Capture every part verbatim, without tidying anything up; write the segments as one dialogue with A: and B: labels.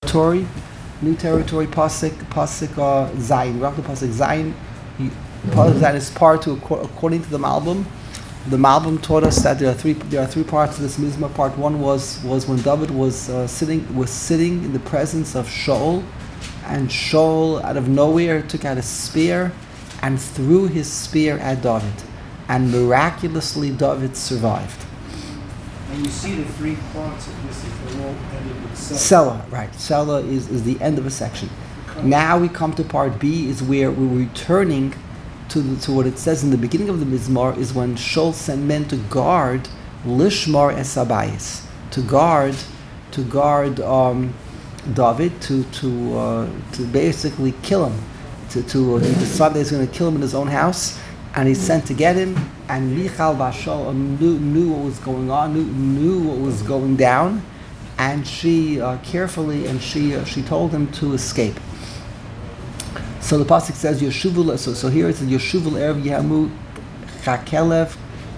A: territory, new territory. Pasuk, pasuk uh, Zayin. We're up to pasuk Zayin. Pasuk Zayin is part two according to the Malbim. The Malbim taught us that there are three there are three parts to this mizmor. Part one was was when David was uh, sitting was sitting in the presence of Shaul, and Shaul out of nowhere took out a spear and threw his spear at David, and miraculously David survived.
B: And you see the three parts of this, if they're all ended with Selah.
A: Selah, right. Selah is, is the end of a section. Now we come to part B, is where we're returning to the, to what it says in the beginning of the Mizmor, is when Shaul sent men to guard Lishmar es Abayis, to guard, to guard um, David, to to uh, to basically kill him. To, to uh, he decided he's going to kill him in his own house, and he sent to get him. And Michal Bashal knew, knew what was going on, knew, knew what was going down, and she uh, carefully and she uh, she told him to escape. So the pasuk says Yeshuvul. So so here it says Yeshuvul erev Yahamu Chakelev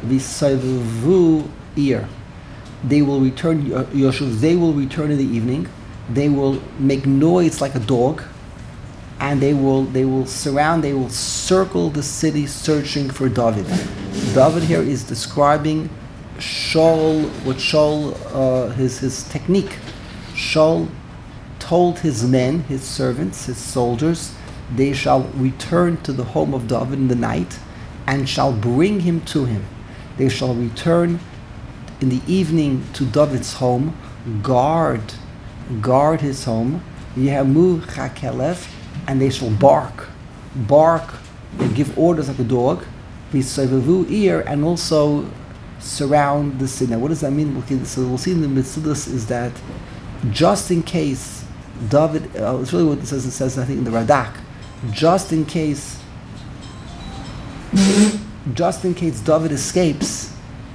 A: v'Soivu ir. They will return. Yeshuv. They will return in the evening. They will make noise like a dog, and they will they will surround. They will circle the city searching for David. David here is describing Shaul, what Shaul, uh, his his technique. Shaul told his men, his servants, his soldiers, they shall return to the home of David in the night, and shall bring him to him. They shall return in the evening to David's home, guard, guard his home, Yehamu Chakelev, and they shall bark, bark, they give orders like a dog, V'Soivu ir, and also surround the city. Now, what does that mean? Okay, so we'll see in the Mitzvahs is that just in case David, uh, it's really what it says, it says, I think, in the Radak, just in case, just in case David escapes,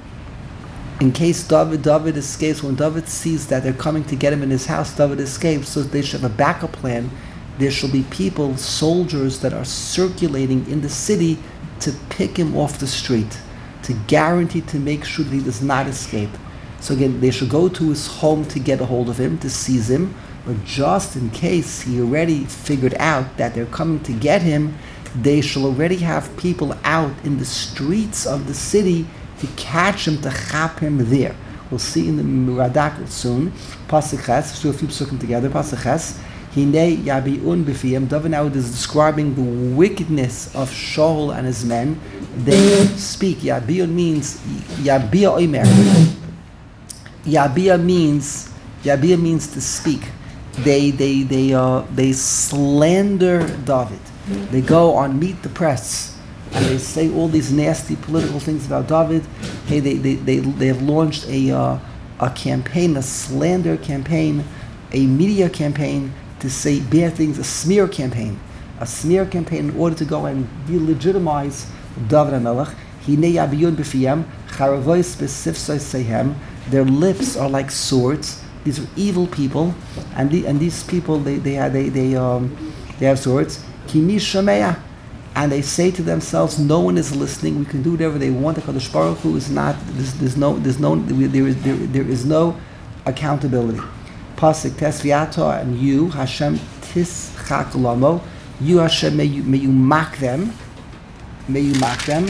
A: in case David, David escapes, when David sees that they're coming to get him in his house, David escapes, so they should have a backup plan. There shall be people, soldiers that are circulating in the city to pick him off the street, to guarantee, to make sure that he does not escape. So again, they should go to his home to get a hold of him, to seize him, but just in case he already figured out that they're coming to get him, they shall already have people out in the streets of the city to catch him, to chap him there. We'll see in the Radak soon. Pasuk Ches, let's do a few psukim together. Pasuk Ches. Hinei yabi'un b'fiyam. David now is describing the wickedness of Shaul and his men. They speak. Yabi'un means yabi'a omer. Yabi'a means yabi'a means to speak. They they they uh they slander David. They go on Meet the Press and they say all these nasty political things about David. Hey, they they they, they have launched a uh, a campaign, a slander campaign, a media campaign to say bad things, a smear campaign, a smear campaign in order to go and delegitimize David HaMelech. Hinei yabiyun b'fiyam, charavois b'sifsoi sehem. Their lips are like swords. These are evil people, and the, and these people they they have they they um they have swords. Kimi shameya, and they say to themselves, no one is listening. We can do whatever they want. The Kadosh Baruch Hu is not. There's, there's no there's no there is there, there is no accountability. Pasuk Tesviata, and you Hashem tischak lamo. You Hashem, may you may you mock them. May you mock them.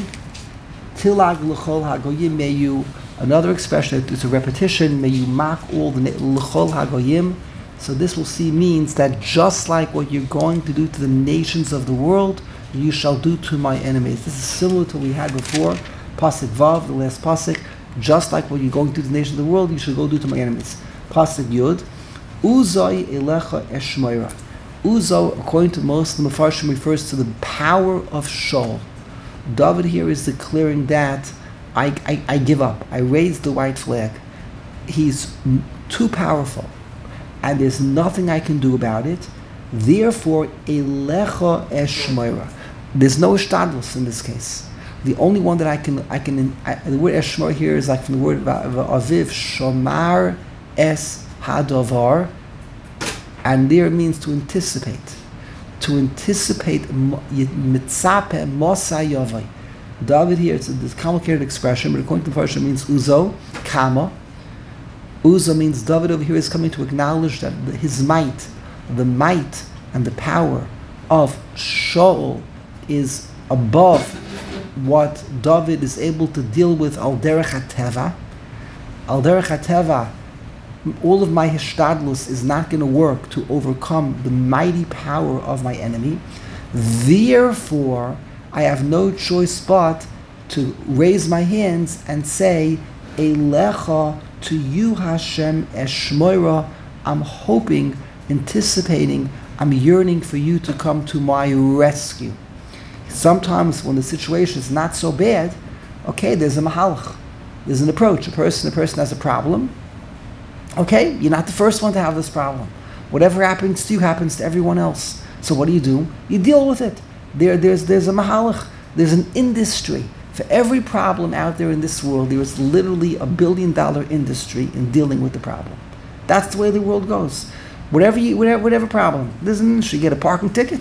A: Tilag l'chol hagoyim. May you. Another expression, it's a repetition, may you mock all the l'chol hagoyim. So this we'll see means that just like what you're going to do to the nations of the world, you shall do to my enemies. This is similar to what we had before, Pasuk Vav, the last Pasuk. Just like what you're going to do to the nations of the world, you should go do to my enemies. Pasuk Yud, Uzoi elecha eshmoira. Uzo, according to most of the Mefarshim, refers to the power of Shaul. David here is declaring that I, I, I give up. I raise the white flag. He's m- too powerful, and there's nothing I can do about it. Therefore, elecha eshmoira. There's no shtadlus in this case. The only one that I can I can I, the word eshmoira here is like from the word aviv shomar es hadavar, and there means to anticipate, to anticipate mitzape mosa yavai. David here, it's a this complicated expression, but according to the Parsha, it means uzo, kama. Uzo means David over here is coming to acknowledge that his might, the might and the power of Shaul is above what David is able to deal with al derech hateva. Al derech hateva, all of my hishtadlus is not going to work to overcome the mighty power of my enemy. Therefore, I have no choice but to raise my hands and say, Elecha, to you Hashem eshmoira, I'm hoping, anticipating, I'm yearning for you to come to my rescue. Sometimes when the situation is not so bad, okay, there's a mahalach, there's an approach. A person, a person has a problem. Okay, you're not the first one to have this problem. Whatever happens to you happens to everyone else. So what do you do? You deal with it. There, there's, there's a mahalach. There's an industry. For every problem out there in this world, there is literally a billion dollar industry in dealing with the problem. That's the way the world goes. Whatever you, whatever, whatever problem, there's an industry. You get a parking ticket.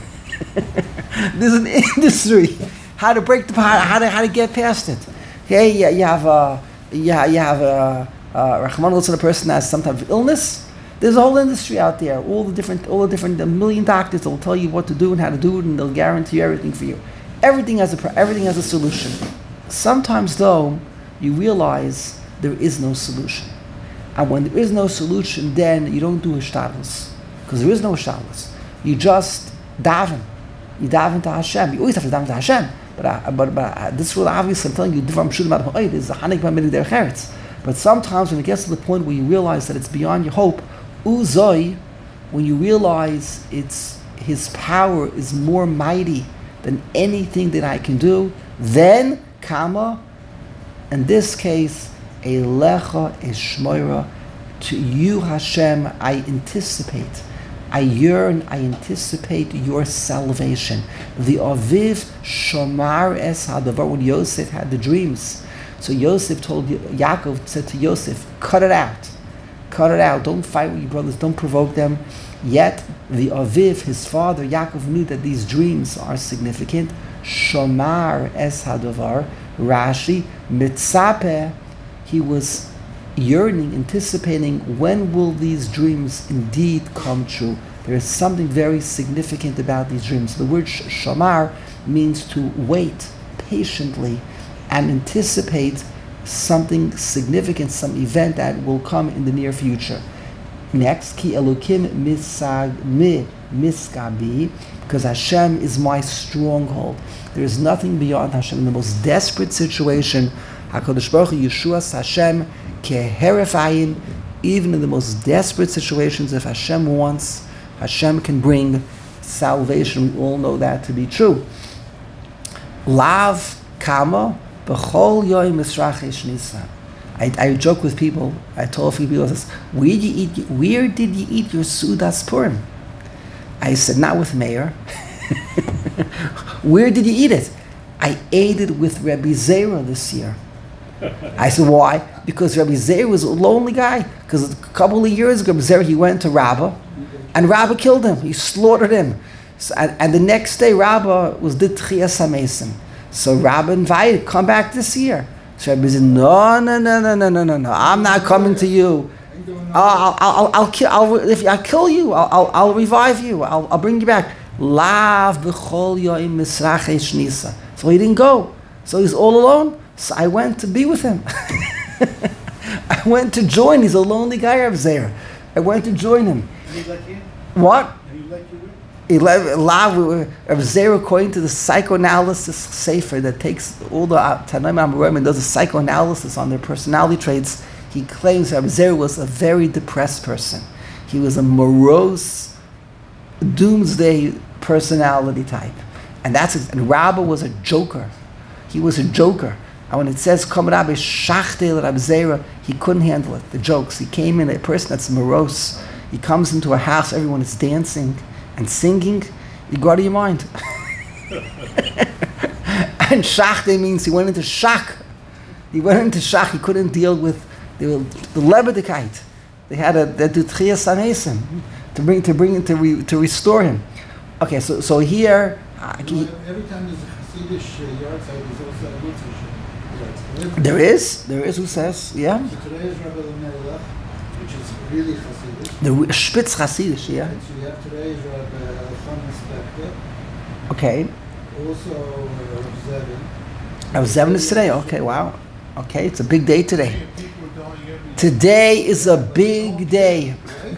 A: There's an industry. How to break the how, how to how to get past it. Okay, you, you have a yeah you have a. Uh, Rahman looks at a person that has some type of illness. There's a whole industry out there. All the different, all the different, a million doctors that will tell you what to do and how to do it, and they'll guarantee everything for you. Everything has a everything has a solution. Sometimes, though, you realize there is no solution, and when there is no solution, then you don't do hishtadlus, because there is no hishtadlus. You just daven. You daven to Hashem. You always have to daven to Hashem. But uh, but but uh, this will obviously, I'm telling you, different shudim about ha'oid is a hanik b'minig derech eretz. But sometimes when it gets to the point where you realize that it's beyond your hope, uzoi, when you realize it's his power is more mighty than anything that I can do, then kama, in this case, elecha eshmoira, to you Hashem, I anticipate, I yearn, I anticipate your salvation. The aviv shomar es hadavar, when Yosef had the dreams. So Yosef told, Yaakov said to Yosef, cut it out. Cut it out. Don't fight with your brothers. Don't provoke them. Yet, the Aviv, his father, Yaakov, knew that these dreams are significant. Shomar es hadavar. Rashi, mitzapeh. He was yearning, anticipating, when will these dreams indeed come true? There is something very significant about these dreams. The word shomar means to wait patiently and anticipate something significant, some event that will come in the near future. Next, ki elokim misag mi miskabi, because Hashem is my stronghold. There is nothing beyond Hashem. In the most desperate situation, HaKadosh Baruch Hu Yeshuas Hashem keherefayim. Even in the most desperate situations, if Hashem wants, Hashem can bring salvation. We all know that to be true. Lav kama. I, I joke with people. I told a few people, says, where did you eat? Where did you eat your Sudas Purim? I said, not with Meir. Where did you eat it? I ate it with Rabbi Zera this year. I said, why? Because Rabbi Zera was a lonely guy. Because a couple of years ago, Rabbi Zera, he went to Rabbah, and Rabbah killed him. He slaughtered him. So, and, and the next day, Rabbah was did Tchias HaMesim. So Rabbi invited, come back this year. So Rabbi said, no, no, no, no, no, no, no, no. I'm not coming to you. I'll, I'll, I'll, I'll kill. I'll, if I kill you, I'll, I'll, I'll revive you. I'll, I'll bring you back. Lav b'chol yoim misrachei shnisa. So he didn't go. So he's all alone. So I went to be with him. I went to join. He's a lonely guy, Rabbi Zera. I went to join him.
B: And he let you?
A: What?
B: And he let you in?
A: Rabbi Zera, according to the psychoanalysis sefer that takes all the Tanaim Amoraim and does a psychoanalysis on their personality traits, he claims Rabbi Zera was a very depressed person. He was a morose, doomsday personality type, and that's and Rabbi was a joker. He was a joker. And when it says "Kom Rabbi Shachtel Rabbi Zera," he couldn't handle it. The jokes. He came in a person that's morose. He comes into a house, everyone is dancing and singing, you go out of your mind. And shachte means he went into shock. He went into shock. He couldn't deal with the, the Lebedekite. They had a they did Tchias HaMesim to bring to bring to re, to restore him. Okay, so so here uh,
C: you know, every time there's a Hasidish uh, yard site, there's also a Lutzvish yard site.
A: There is there is who says yeah.
C: So today is Rabbi Lemelech. which is really Hasidic.
A: The re- Spitz Hasidish, yeah?
C: And so you have today Rabbi Elchanan Spector,
A: Okay.
C: also uh, Rav Zevin.
A: Rav Zevin is today? Okay, wow. Okay, it's a big day today.
C: People are going every
A: Today is a big day.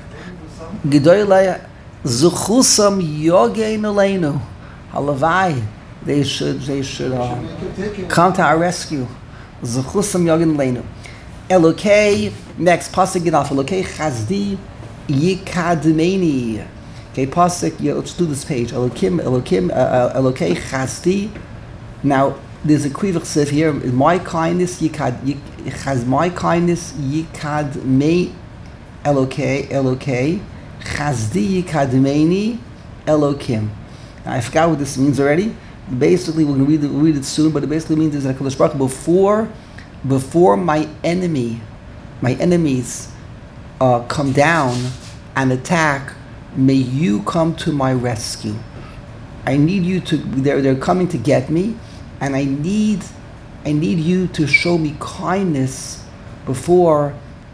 A: Gedoylei Zuchusam Yogein Aleinu. Halavai. They should, they should uh, come to our rescue. Zuchusam Yogein Aleinu. Elokei, next, Pasuk Gidaf. Elokei Chazdi Yikadmeni. Okay, Pasuk, yeah, let's do this page. Elokim, Elokim, uh, uh, Elokei Chazdi. Now, there's a krivach sif here. My kindness, Yikad, Yik, has my kindness, Yikad me, Elokei, Elokei, Chazdi Yikadmeni, Elokim. Now, I forgot what this means already. Basically, we're going to read it, read it soon, but it basically means is that HaKadosh Baruch Hu, before, before my enemy, my enemies uh, come down and attack, may you come to my rescue. I need you to, they're, they're coming to get me, and I need, I need you to show me kindness before,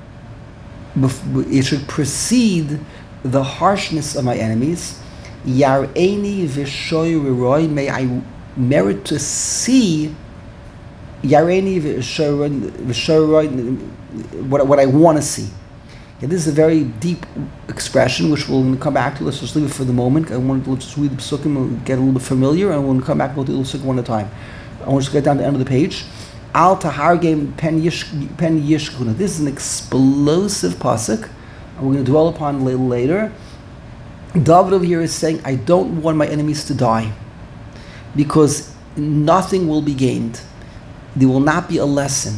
A: before it should precede the harshness of my enemies. Yar'eni v'shoy r'roi, may I merit to see Yar'eni v'shoy r'roi, what, what I want to see. Yeah, this is a very deep expression which we'll come back to. Let's just leave it for the moment. I want to just read the psukim and get a little bit familiar, and we'll come back and go through the psukim one at a time. I want to just get down to the end of the page. Al tahargem pen yish pen yishkuna. This is an explosive pasuk, and we're going to dwell upon it a little later. David over here is saying, I don't want my enemies to die, because nothing will be gained. There will not be a lesson.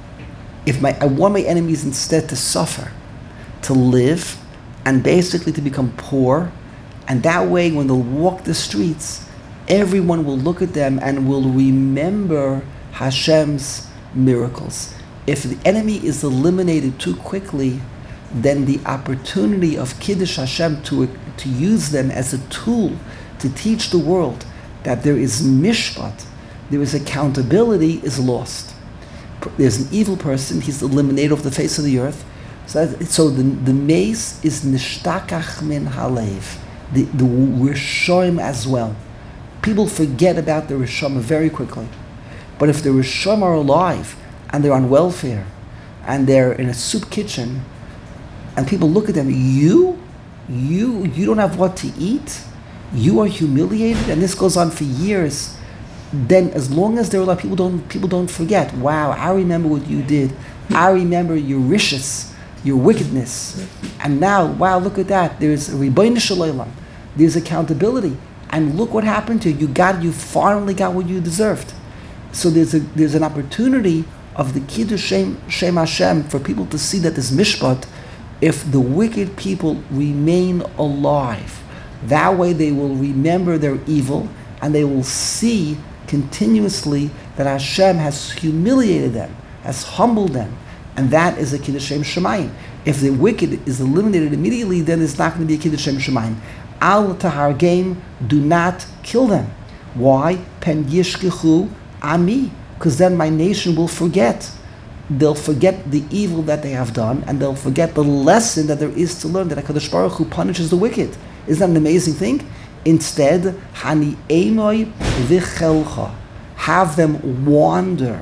A: If my, I want my enemies instead to suffer, to live, and basically to become poor, and that way when they'll walk the streets, everyone will look at them and will remember Hashem's miracles. If the enemy is eliminated too quickly, then the opportunity of Kiddush Hashem to, to use them as a tool to teach the world that there is mishpat, there is accountability, is lost. There's an evil person, he's eliminated off the face of the earth. So, that, so the, the mace is nishtakach min halev, the, the Rishoim as well. People forget about the Rishoim very quickly. But if the Rishoim are alive, and they're on welfare, and they're in a soup kitchen, and people look at them, you, you, you don't have what to eat, you are humiliated, and this goes on for years. Then, as long as they're alive, people don't people don't forget. Wow, I remember what you did. I remember your riches, your wickedness, and now, wow, look at that. There's Ribono Shel Olam. There's accountability, and look what happened to you. You got, you finally got what you deserved. So there's a there's an opportunity of the Kiddush Shem, Shem Hashem for people to see that there's mishpat. If the wicked people remain alive, that way they will remember their evil, and they will see continuously that Hashem has humiliated them, has humbled them, and that is a Kiddush Shem Shemayim. If the wicked is eliminated immediately, then it's not going to be a Kiddush Shem Shemayim. Al tahargem, do not kill them. Why? Pen yishkechu ami, because then my nation will forget. They'll forget the evil that they have done, and they'll forget the lesson that there is to learn, that HaKadosh Baruch Hu punishes the wicked. Isn't that an amazing thing? Instead, hani emoy vichelcha, have them wander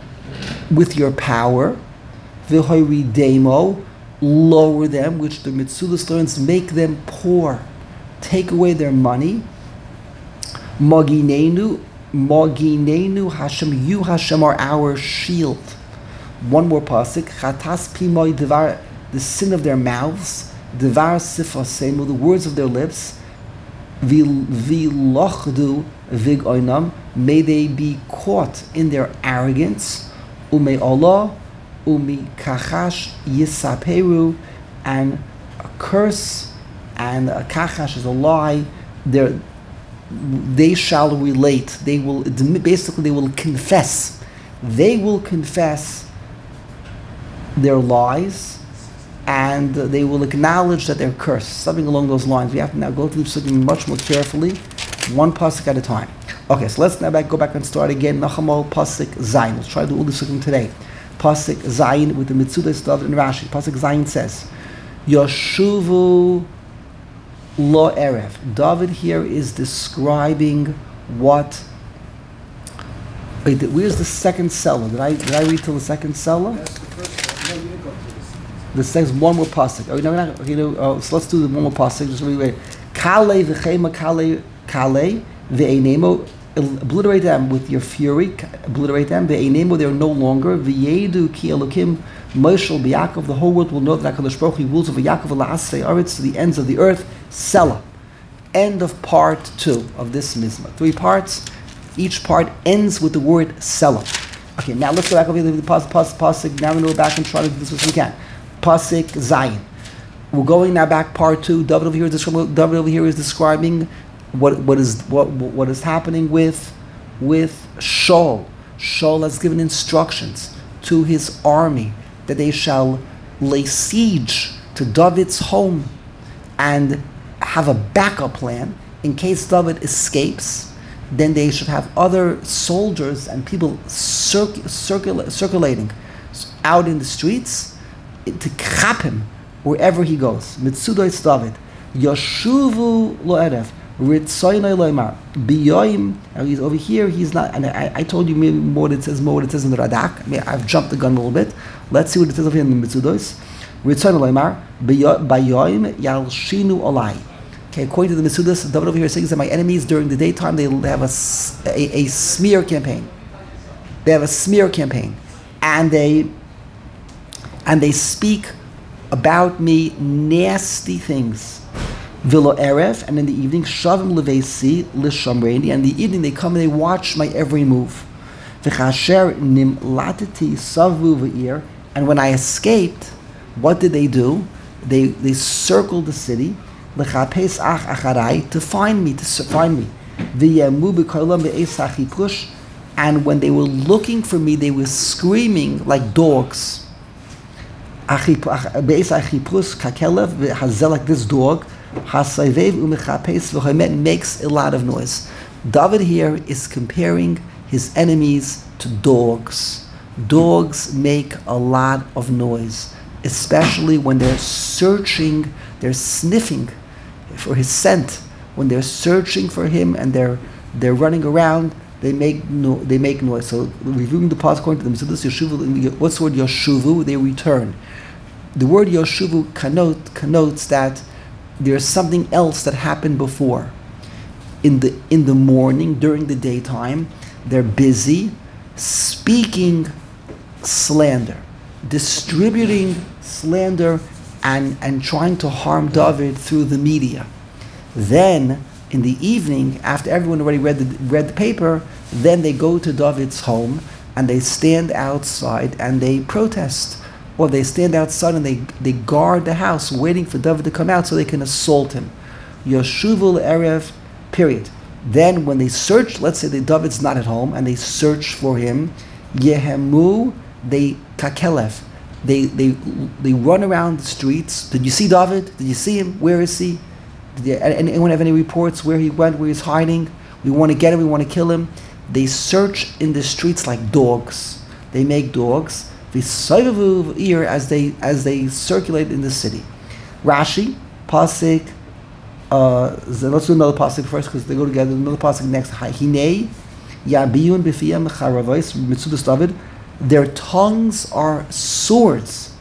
A: with your power. V'hoyri demo, lower them, which the Mitzudas learns, make them poor, take away their money. Maginenu, maginenu Hashem, you Hashem are our shield. One more pasuk, chatas pimoy devar, the sin of their mouths, devar sifasemu, the words of their lips. V'lochdu vig oinam, may they be caught in their arrogance. Umei Allah, umi kachash yisaperu, and a curse, and a kachash is a lie. They're, they shall relate. They will basically they will confess. They will confess their lies, and they will acknowledge that they're cursed. Something along those lines. We have to now go through something much more carefully, one pasuk at a time. Okay, so let's now back, go back and start again. Nachamol pasuk zayin. Let's try to do all this today. Pasuk Zayin with the Mitzudas David and Rashi. Pasuk Zayin says, Yoshuvu lo erev. David here is describing what. Wait, where's the second cellar? Did I did I read till the second cellar?
B: That's the first one. No, you didn't go to this.
A: The second one more pasuk. Oh, no, we're not, okay, no, oh, so let's do the one more pasuk. Just really wait. Kale v'chema kale kale ve'enemo. Obliterate them with your fury. Obliterate them. Ve'enemo. They are no longer. V'yedu ki elokim Moshel b'Yaakov. The whole world will know that HaKadosh Baruch Hu rules over Yaakov la'asrei aretz to the ends of the earth. Selah. End of part two of this mizmah. Three parts. Each part ends with the word Selah. Okay, now let's go back over the pasuk. Pas, pasuk. Now we go back and try to do this as we can. Pasuk Zayin. We're going now back part two. David over here is describing, David over here is describing what what is what what is happening with with Shaul. Shaul has given instructions to his army that they shall lay siege to David's home and have a backup plan in case David escapes. Then they should have other soldiers and people circ- circula- circulating out in the streets to cap him wherever he goes. Mitzudos David, Yoshuvu lo erev, Ritzoynoi lo imar, Biyoim. Now he's over here. He's not. And I, I told you maybe more that it says more what it says in the Radak. I mean, I've jumped the gun a little bit. Let's see what it says over here in the Mitzudos. Ritzoynoi lo imar, Biyoim yalshinu olai. Okay, according to the Mitzudos, David over here says that my enemies during the daytime they have a, a, a smear campaign. They have a smear campaign, and they and they speak about me nasty things. Vilo erev, and in the evening shavim levesi lishamreini, and in the evening they come and they watch my every move. V'chasher nimlatiti savu v'ir, and when I escaped, what did they do? They they circled the city. L'chapes ach acharai, to find me, to find me. V'yemu b'kolam be'es hachipush, and when they were looking for me, they were screaming like dogs. Be'es hachipush kakelev v'hazelak, this dog, hasayvev u'mechapes v'chomet, makes a lot of noise. David here is comparing his enemies to dogs. Dogs make a lot of noise, especially when they're searching, they're sniffing for his scent. When they're searching for him and they're they're running around, they make no, they make noise. So reviewing the past according to them. So this Yoshuvu, what's the word Yoshuvu? They return. The word Yoshuvu connote, connotes that there's something else that happened before. In the in the morning, during the daytime, they're busy speaking slander, distributing slander, and, and trying to harm David through the media. Then, in the evening, after everyone already read the, read the paper, then they go to David's home and they stand outside and they protest. Or they stand outside and they, they guard the house, waiting for David to come out so they can assault him. Yoshuvu erev, period. Then when they search, let's say that David's not at home and they search for him, Yehemu, they kakelev. They they they run around the streets. Did you see David? Did you see him? Where is he? Did you, anyone have any reports where he went, where he's hiding? We want to get him, we want to kill him. They search in the streets like dogs. They make dogs. V'soivavu ear as they as they circulate in the city. Rashi, pasuk. Uh, let's do another pasuk first because they go together. Another pasuk next. Hinei yabiyun b'fiyam charavos mitzudas David. Their tongues are swords.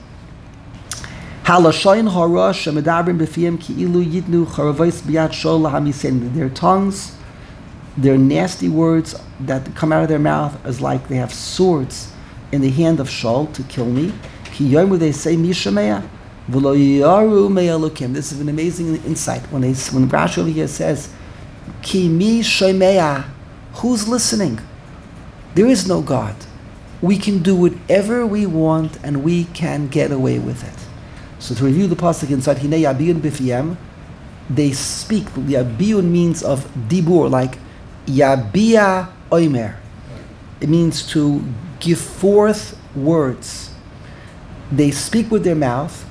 A: Halashayin hara shemedabrim b'fiyam ki'ilu yitnu charavos biyat shol lahamisenu. Their tongues, their nasty words that come out of their mouth is like they have swords in the hand of Shaul to kill me. Ki yomu, they say mishameya v'lo yaru me'elokim. This is an amazing insight when they when Rashi over here says ki mi shomeya, who's listening? There is no God. We can do whatever we want and we can get away with it. So to review the pasuk inside, Hinei yabiyun b'fiyam, they speak. The yabiyun means of dibur, like yabiya oimer. It means to give forth words. They speak with their mouth.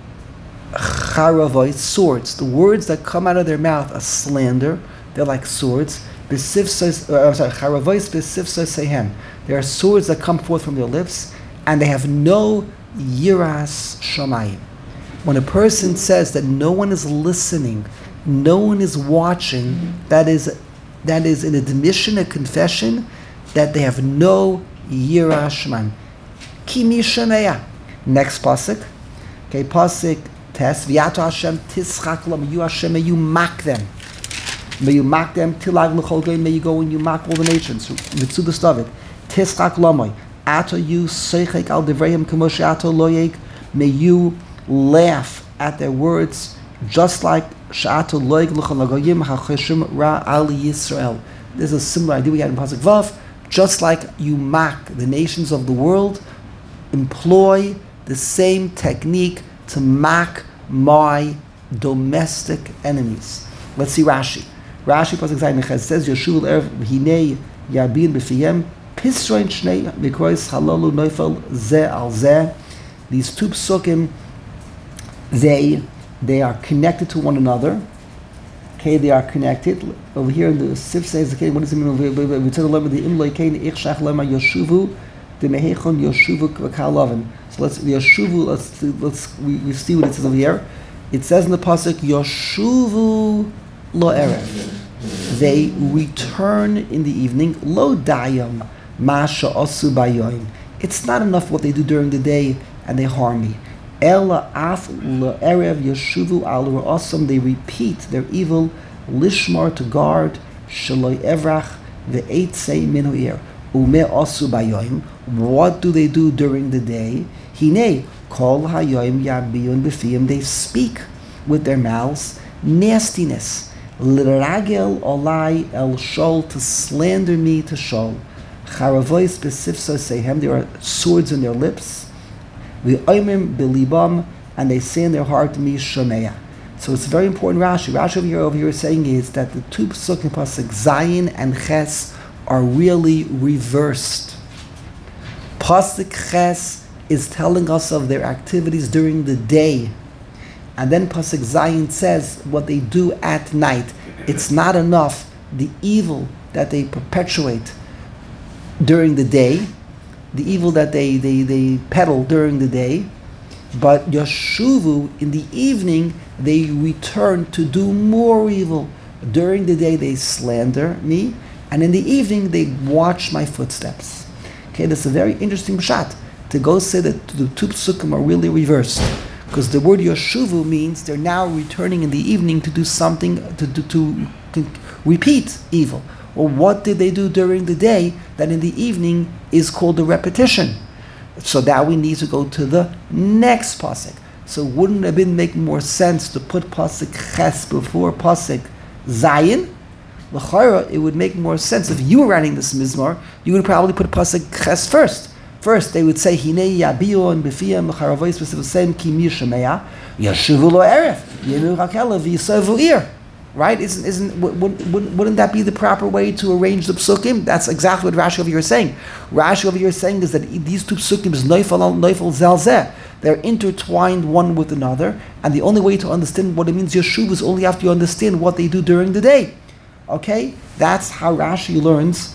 A: Charavois, swords. The words that come out of their mouth are slander. They're like swords. I'm sorry, charavois b'sifsos sehem. There are swords that come forth from their lips, and they have no yiras shamayim. When a person says that no one is listening, no one is watching, that is that is an admission, a confession that they have no yiras shamayim. Ki mi shameya. Next pasuk. Okay, pasuk test. V'yato Hashem tischak lam. You Hashem, may you mock them. May you mock them. Tilag l'chol goyim. May you go and you mock all the nations. Mitzudas David. Tischak lamoy. Ato you seichek al devreim k'moshe ato loyek. May you laugh at their words, just like sha'ato loyek l'chol goyim ha'cheshim ra al Yisrael. There's a similar idea we had in pasuk Vav. Just like you mock the nations of the world, employ the same technique to mock my domestic enemies. Let's see Rashi. Rashi pasuk Zayin says, Yeshuv erev hinei yabin b'fiyem pisroin shnei mikrois halalu noifel zeh al zeh. These two psukim, they they are connected to one another. Okay, they are connected. Over here in the Sif says, okay, what does it mean? We tell the the imloi kain ich shach lema yeshuvu the mehechon yeshuvu k'kalaven. So let's yeshuvu. Let's let's we, we see what it says over here. It says in the pasuk yeshuvu lo erev. They return in the evening. Lo dayam masha osu bayoim. It's not enough what they do during the day and they harm me. Ela af lo erev yeshuvu al ra'asam. They repeat their evil. Lishmar, to guard. Shaloi evrach ve'eitzei minu ir. Ume osu bayoim. What do they do during the day? Hine kol hayoim yabiyun b'fiyim. They speak with their mouths nastiness. L'ragel olai el shol, to slander me to shol. Charavois b'sifso sehem. There are swords in their lips. V'oimim b'libam, and they say in their heart mi shomeya. So it's very important. Rashi, Rashi over here, over here is saying is that the two psukim pasuk Zayin and Ches are really reversed. Pasuk Ches is telling us of their activities during the day, and then pasuk Zayin says what they do at night. It's not enough the evil that they perpetuate during the day, the evil that they, they, they peddle during the day, but Yeshuvu, in the evening, they return to do more evil. During the day, they slander me, and in the evening, they watch my footsteps. Okay, that's a very interesting pshat, to go say that the two psukim are really reversed. Because the word Yeshuvu means they're now returning in the evening to do something, to, to, to, to repeat evil. Or what did they do during the day that in the evening is called a repetition? So now we need to go to the next pasuk. So wouldn't it have been make more sense to put pasuk Ches before pasuk Zayin? L'chayra, it would make more sense if you were writing this mizmor. You would probably put pasuk Ches first. First, they would say Hinei yabiyon b'fiyam charavois b'sivosem ki mi shemeya yeshuvu lo erev yenu hakela v'yisavu ir. Right? Isn't isn't wouldn't, wouldn't that be the proper way to arrange the psukim? That's exactly what Rashi over here is saying. Rashi over here is saying is that these two psukim is neifel al neifel zel zeh. They're intertwined one with another, and the only way to understand what it means Yeshuv is only after you understand what they do during the day. Okay, that's how Rashi learns.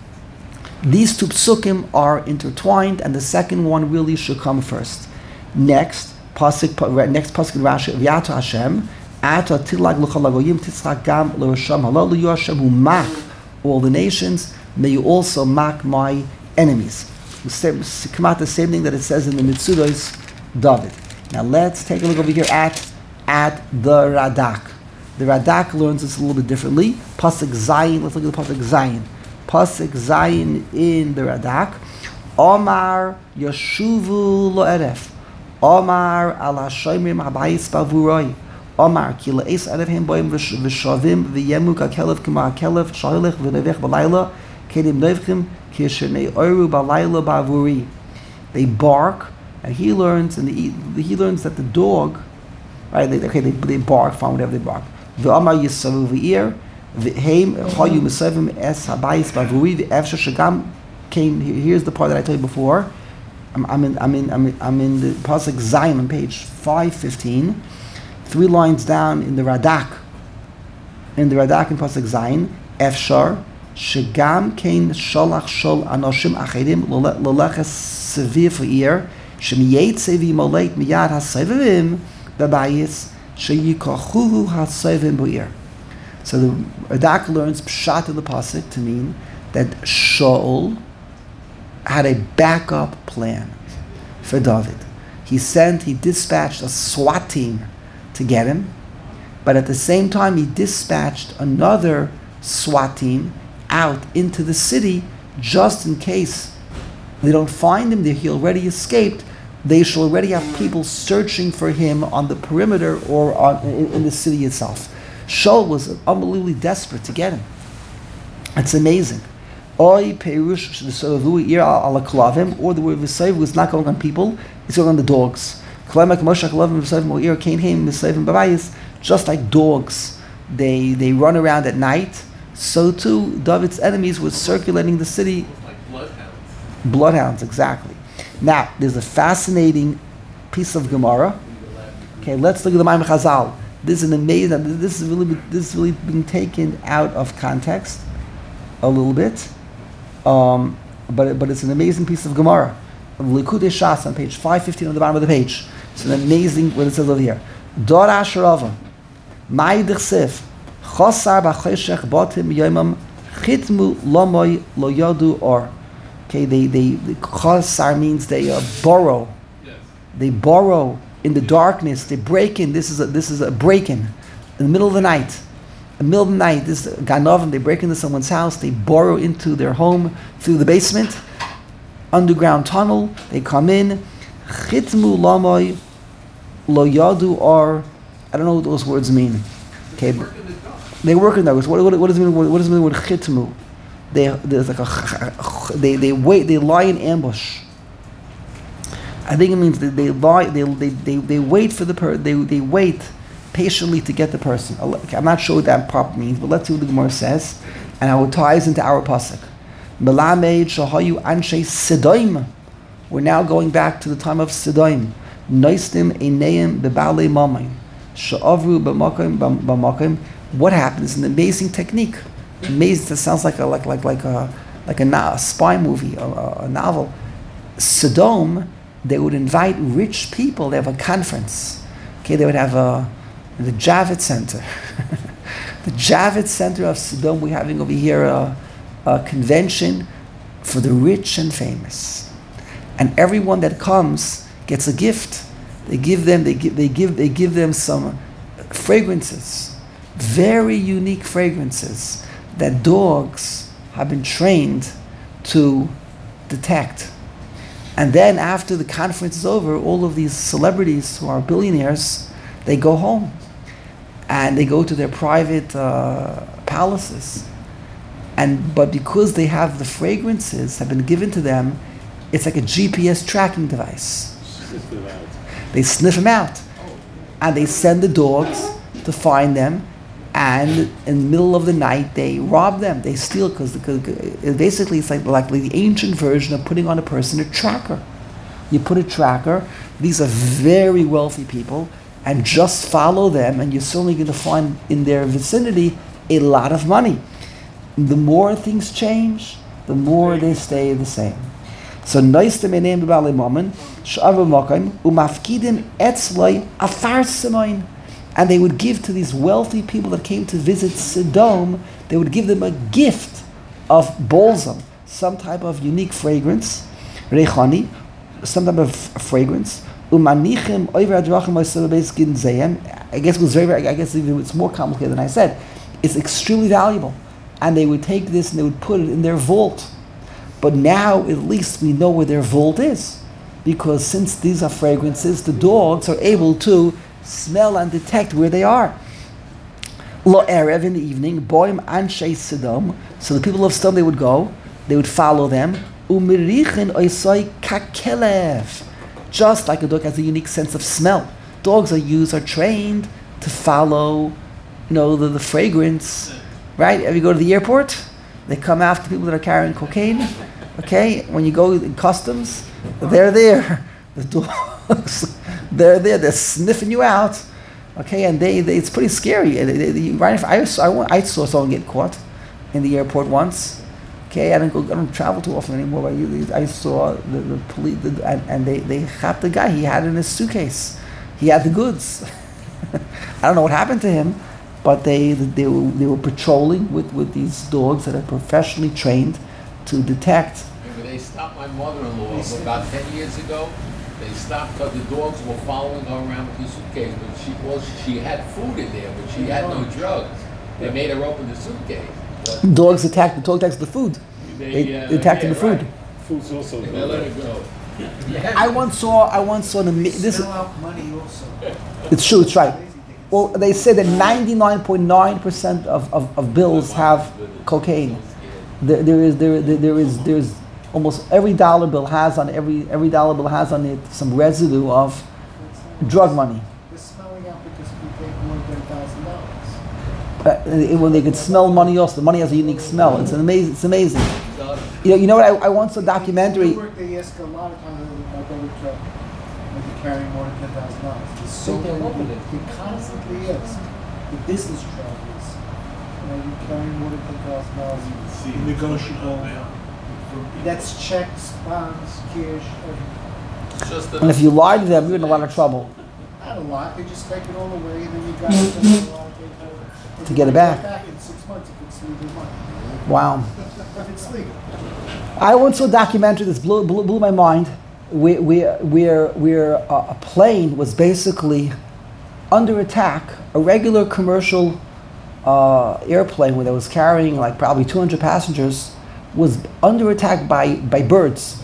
A: These two psukim are intertwined, and the second one really should come first. Next, pasuk, next pasuk in Rashi, V'yato Hashem. Ata tilag l'chalagoyim titzchak gam l'rosham halalu you Hashem who mock all the nations. May you also mock my enemies. We come out the same thing that it says in the Mitzudos David. Now let's take a look over here at at the Radak. The Radak learns this a little bit differently. Pasuk Zayin. Let's look at the pasuk Zayin. Pasuk Zayin in the Radak. Omar Yeshuvu lo eref. Omar al hashoymrim habayis bavuroi. Omar ki le'es arevhem boim v'shavim v'yemu ka'kelev k'ma kelev shahilech v'nevech b'layla kedim nevchim k'yeshenei oiru b'layla ba'avuri. They bark, and he learns, and the, he learns that the dog, right? They, okay, they, they bark, fine, whatever they bark. V'omar yisavu v'ir v'heim hayu mesavim es habayis ba'avuri v'efsha shagam came. Here's the part that I told you before. I'm, I'm in, I'm in, I'm in, I'm in the pasuk Zayin on page five fifteen. Three lines down in the Radak, in the Radak in pasuk Zayin, Efshar, שגם כן שולח של אנשים אחרים ללכת סביב העיר, שמייצא וימולט מיד הסובבים בבית, שיקחוהו הסובבים בעיר. So the Radak learns Pshat in the Pasuk to mean that Shaul had a backup plan for David. He sent, he dispatched a SWAT team to get him, but at the same time he dispatched another SWAT team out into the city just in case they don't find him there, he already escaped. They shall already have people searching for him on the perimeter or on, in, in the city itself. Shaul was unbelievably desperate to get him. It's amazing. Oy perush v'sovu ir ala klavim, or the word v'sovu is not going on people, it's going on the dogs. Klamak moshach klavim v'sovu ir kain heim v'sovim b'bayis, just like dogs, they they run around at night. So too, David's enemies were circulating the city.
D: Like bloodhounds.
A: Bloodhounds, exactly. Now, there's a fascinating piece of Gemara. Okay, let's look at the Maimon Chazal. This is an amazing. This is really this is really being taken out of context a little bit, um, but but it's an amazing piece of Gemara. Likutei Shas on page five fifteen on the bottom of the page. It's an amazing what it says over here. Dor Asherava, Mai Dichsev, Chosar b'Choshech Batim Yomam Chitmu Lomoy Lo Yodu Or. Okay, they they the Chosar means they uh, borrow.
D: Yes.
A: They borrow. In the darkness, they break in. This is a this is a break in, in the middle of the night. In the middle of the night, this Ganovim, they break into someone's house. They borrow into their home through the basement, underground tunnel. They come in. Chitmu lamoy lo yadu or I don't know what those words mean. Okay,
D: They work in the dark.
A: they work in the dark. What, what, what does it mean? What does it mean with chitmu? They there's like a they they wait. They lie in ambush. I think it means that they lie, they, they, they, they wait for the per, they they wait patiently to get the person. I'm not sure what that proper means, but let's see what the Gemara says, and how it ties into our pasuk. Melamed shahayu anshe Sidoim. We're now going back to the time of Sidoim. Noistim eineim bebale mamaim sha'avru b'makim b'makim. What happened? It's an amazing technique. Amazing. It sounds like a like like like a like a, a spy movie, a, a novel. Sodom. They would invite rich people. They have a conference. Okay, they would have a the Javits Center, the Javits Center of Sodom. We're having over here a, a convention for the rich and famous, and everyone that comes gets a gift. They give them. They give. They give. They give them some fragrances, very unique fragrances that dogs have been trained to detect. And then after the conference is over, all of these celebrities who are billionaires, they go home. And they go to their private uh, palaces. And but because they have the fragrances have been given to them, it's like a G P S tracking device. They sniff them out. And they send the dogs to find them. And in the middle of the night, they rob them. They steal because basically it's like, like the ancient version of putting on a person a tracker. You put a tracker. These are very wealthy people, and just follow them, and you're certainly going to find in their vicinity a lot of money. The more things change, the more they stay the same. So nice to menem b'balei mammon sh'avu makom umafkidim etzloi afar simoin. And they would give to these wealthy people that came to visit Sodom, they would give them a gift of balsam, some type of unique fragrance, reichani, some type of fragrance. Umanichim oiver adrachim oisabeis ginzayim. I guess it was very, I guess it's more complicated than I said. It's extremely valuable, and they would take this and they would put it in their vault. But now at least we know where their vault is, because since these are fragrances, the dogs are able to smell and detect where they are. Lo erev in the evening, boim anshe Sodom. So the people of Sodom, they would go, they would follow them. Umirichin oisoi kakelev. Just like a dog has a unique sense of smell. Dogs are used, are trained to follow, you know, the, the fragrance. Right? If you go to the airport, they come after people that are carrying cocaine. Okay? When you go in customs, they're there. The dogs, they're there, they're sniffing you out, okay, and they, they it's pretty scary. They, they, they, right? I, I, I saw someone get caught in the airport once. Okay, I don't go, I don't travel too often anymore. But you- I saw the, the police, the, and, and they they got the guy. He had it in his suitcase. He had the goods. I don't know what happened to him, but they they were, they were patrolling with, with these dogs that are professionally trained to detect.
D: Remember, they stopped my mother-in-law about ten years ago. They stopped because the dogs were following her around with the suitcase, but she was she had food in there, but she had no drugs. They made her open the suitcase. But
A: Dogs attacked the dog attacks the food. They,
D: uh,
A: they attacked
D: yeah,
A: the food.
D: right.
B: Food's also.
D: They let it go.
A: I once saw I once saw an ama- this.
B: Sell out money also.
A: It's true. It's right. Well, they say that ninety-nine point nine percent of, of, of bills have cocaine. There, there is there, there there is there's almost every dollar bill has on every every dollar bill has on it some residue of drug money.
C: They're smelling out because people take more than thousand dollars.
A: Uh, it- when they can smell money, also the money has a unique smell. It's an amazing. It's amazing. You know, you know what? I, I once saw a documentary.
C: In Newark, they ask a lot of times about going to when you're carrying more than ten thousand dollars. There's so
D: They
C: many
D: don't open
C: people.
D: it.
C: They constantly ask the business travelers. You know, you're carrying more than ten thousand dollars. Negotiable. That's checks, bonds, cash. everything.
D: It's just
A: And if you lie to them, you're in a lot of trouble.
C: Not a lot. They just take it all away, and then you got to spend a lot of paper
A: To get it back.
C: Back in six months if it's legal money.
A: Wow.
C: If it's legal.
A: I once saw a documentary that blew, blew, blew my mind, where, where, where, where a, a plane was basically under attack, a regular commercial uh, airplane that was carrying like probably two hundred passengers was under attack by, by birds.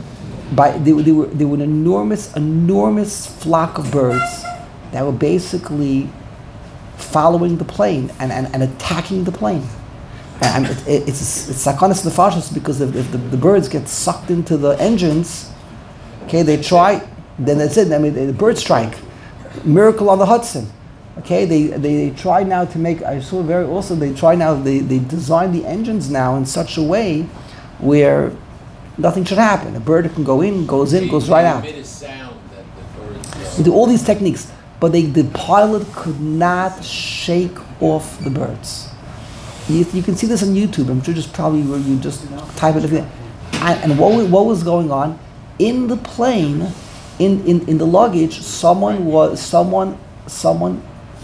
A: By, they, they, were, they were an enormous, enormous flock of birds that were basically following the plane and, and, and attacking the plane. And it, it, it's it's sakonis nefashos because if, if the, the birds get sucked into the engines, okay, they try, then that's it. I mean, the bird strike, miracle on the Hudson. Okay, they, they, they try now to make. I saw very also they try now. They they design the engines now in such a way where nothing should happen. A bird can go in, goes in, goes right out.
D: They emit a sound that the birds
A: They do all these techniques, but they, the pilot could not shake off the birds. You, you can see this on YouTube. I'm sure just probably where you just type it in. And, and what, wa- what was going on in the plane, in, in, in the luggage? Someone was someone someone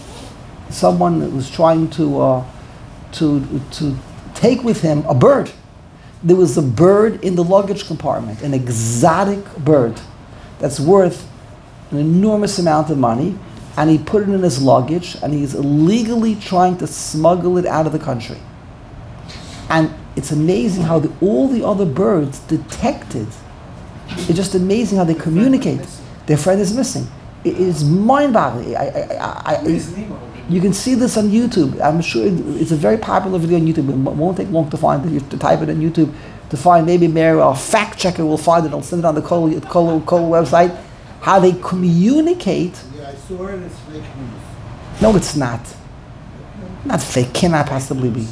A: someone was trying to uh, to to take with him a bird. There was a bird in the luggage compartment, an exotic bird that's worth an enormous amount of money. And he put it in his luggage, and he's illegally trying to smuggle it out of the country. And it's amazing how the, all the other birds detected. It's just amazing how they communicate. Their friend is missing. It is mind-boggling. I, I, I, I,
C: Where's Nemo?
A: you can see this on YouTube. I'm sure it, it's a very popular video on YouTube. It mo- won't take long to find it. You have to type it on YouTube to find. Maybe Mary, our fact checker, will find it. I'll send it on the Kol, Kol, Kol website. How they communicate.
C: Yeah, I saw it. It's fake news.
A: No, it's not. Not fake. Cannot possibly be.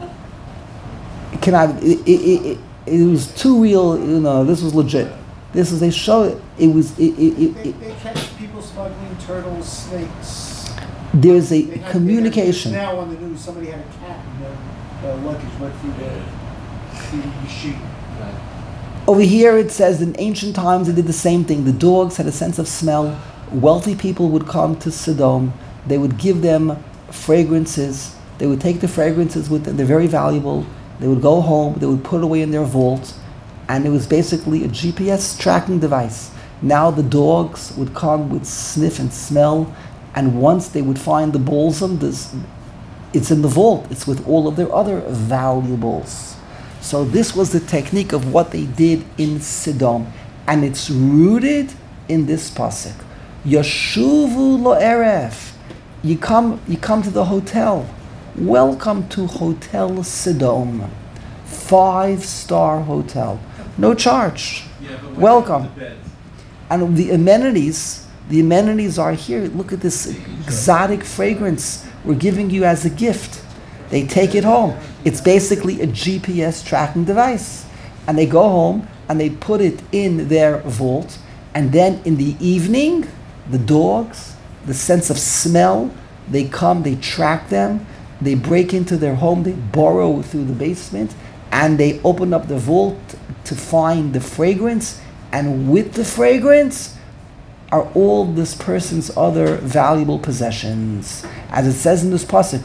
A: It cannot. It, it, it, it was too real. You know, this was legit. This is. They show it. It was. It, it, it,
C: They,
A: it,
C: they catch people smuggling turtles, snakes.
A: there's a
C: They had-
A: communication.
C: they had- Now on the news, somebody had a cat in their uh, luggage went through the, through the machine.
A: Over here it says in ancient times they did the same thing. The dogs had a sense of smell. Wealthy people would come to Sodom. They would give them fragrances. They would take the fragrances with them. They're very valuable. They would go home. They would put it away in their vault. And it was basically a G P S tracking device. Now the dogs would come with sniff and smell. And once they would find the balsam, this, it's in the vault. It's with all of their other valuables. So this was the technique of what they did in Sodom, and it's rooted in this pasuk. Yashuvu lo'eref. You come, you come to the hotel. Welcome to Hotel Sodom, five-star hotel, no charge. Welcome. And the amenities, the amenities are here. Look at this exotic fragrance we're giving you as a gift. They take it home. It's basically a G P S tracking device. And they go home and they put it in their vault. And then in the evening, the dogs, the sense of smell, they come, they track them, they break into their home, they burrow through the basement, and they open up the vault to find the fragrance, and with the fragrance are all this person's other valuable possessions. As it says in this pasuk,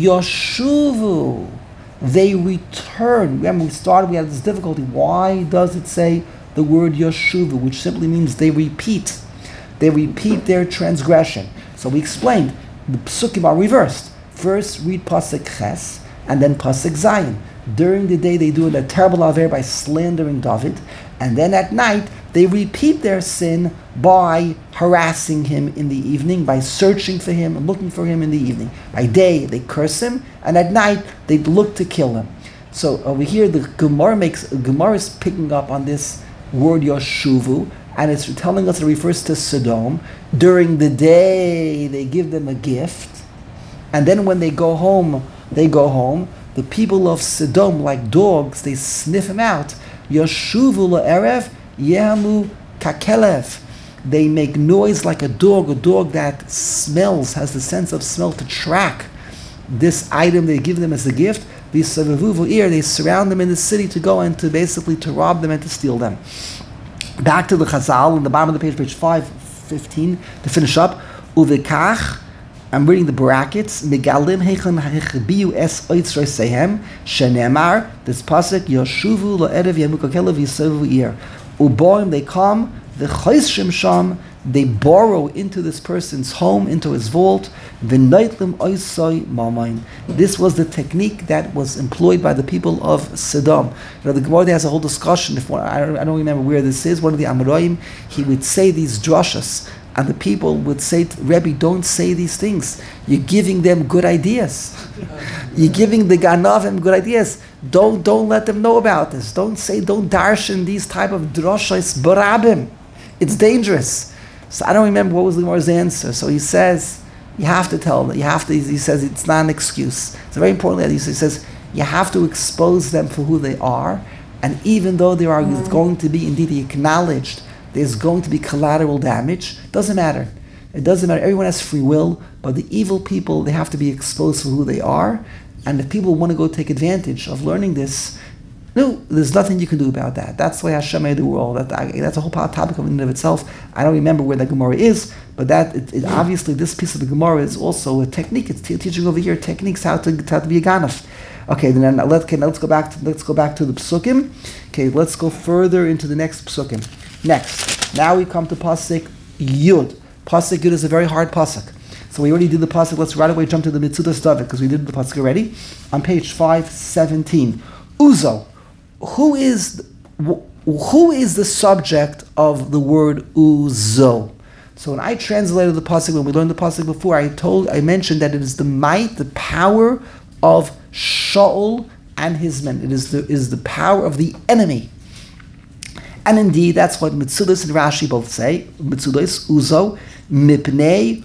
A: Yoshuvu, they return. Remember, we started, we had this difficulty. Why does it say the word Yoshuvu, which simply means they repeat? They repeat their transgression. So we explained, the psukim are reversed. First read pasuk Ches, and then pasuk Zayin. During the day they do a terrible aver by slandering David, and then at night they repeat their sin by harassing him in the evening, by searching for him and looking for him in the evening. By day they curse him, and at night they look to kill him. So over here the Gemara makes Gemara is picking up on this word Yoshuvu, and it's telling us it refers to Sodom. During the day they give them a gift, and then when they go home, they go home. The people of Sodom, like dogs, they sniff him out. Yoshuvu la'erev yehamu kakelev. They make noise like a dog, a dog that smells, has the sense of smell to track this item they give them as a gift. They surround them in the city to go and to basically to rob them and to steal them. Back to the Chazal, on the bottom of the page, page five fifteen, to finish up. Uvikach, I'm reading the brackets. Megalim heicham hachibiu es oitzrei sehem shenemar. This pasuk Yoshuvu la'erev yemukakelev yisovu ir. Uboim, they come. The choisrim sham, they borrow into this person's home, into his vault. V'noitlim oisoi mamain. This was the technique that was employed by the people of Sodom. You know, the Gemara has a whole discussion. If one, I, don't, I don't remember where this is. One of the Amoraim, he would say these drashas, and the people would say, Rebbe, don't say these things. You're giving them good ideas. You're giving the Ganavim good ideas. Don't don't let them know about this. Don't say, don't darshan these type of drashas barabim. It's dangerous. So I don't remember what was the Gemara's answer. So he says, you have to tell them. You have to. He says it's not an excuse. It's very important that he says you have to expose them for who they are, and even though there are mm. going to be indeed acknowledged, there's going to be collateral damage. Doesn't matter. It doesn't matter. Everyone has free will, but the evil people, they have to be exposed for who they are. And if people want to go take advantage of learning this, no, there's nothing you can do about that. That's why Hashem made the world. That, that's a whole topic in and of itself. I don't remember where that Gemara is, but that it, it, obviously this piece of the Gemara is also a technique. It's t- teaching over here techniques how to how to be a ganaf. Okay, then let, okay, now let's go back to let's go back to the psukim. Okay, let's go further into the next psukim. Next, now we come to pasuk Yud. Pasuk Yud is a very hard pasuk. So we already did the pasuk. Let's right away jump to the Mitzudas David because we did the pasuk already. On page five seventeen, Uzo. Who is who is the subject of the word Uzo? So when I translated the pasuk, when we learned the pasuk before, I told I mentioned that it is the might, the power of Shaul and his men. It is the is the power of the enemy. And indeed, that's what Mitzudas and Rashi both say. Mitzudas, Uzo, Mipnei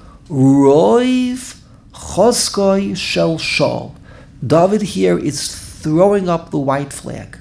A: Roiv Choskoi Shel Shaul. David here is throwing up the white flag.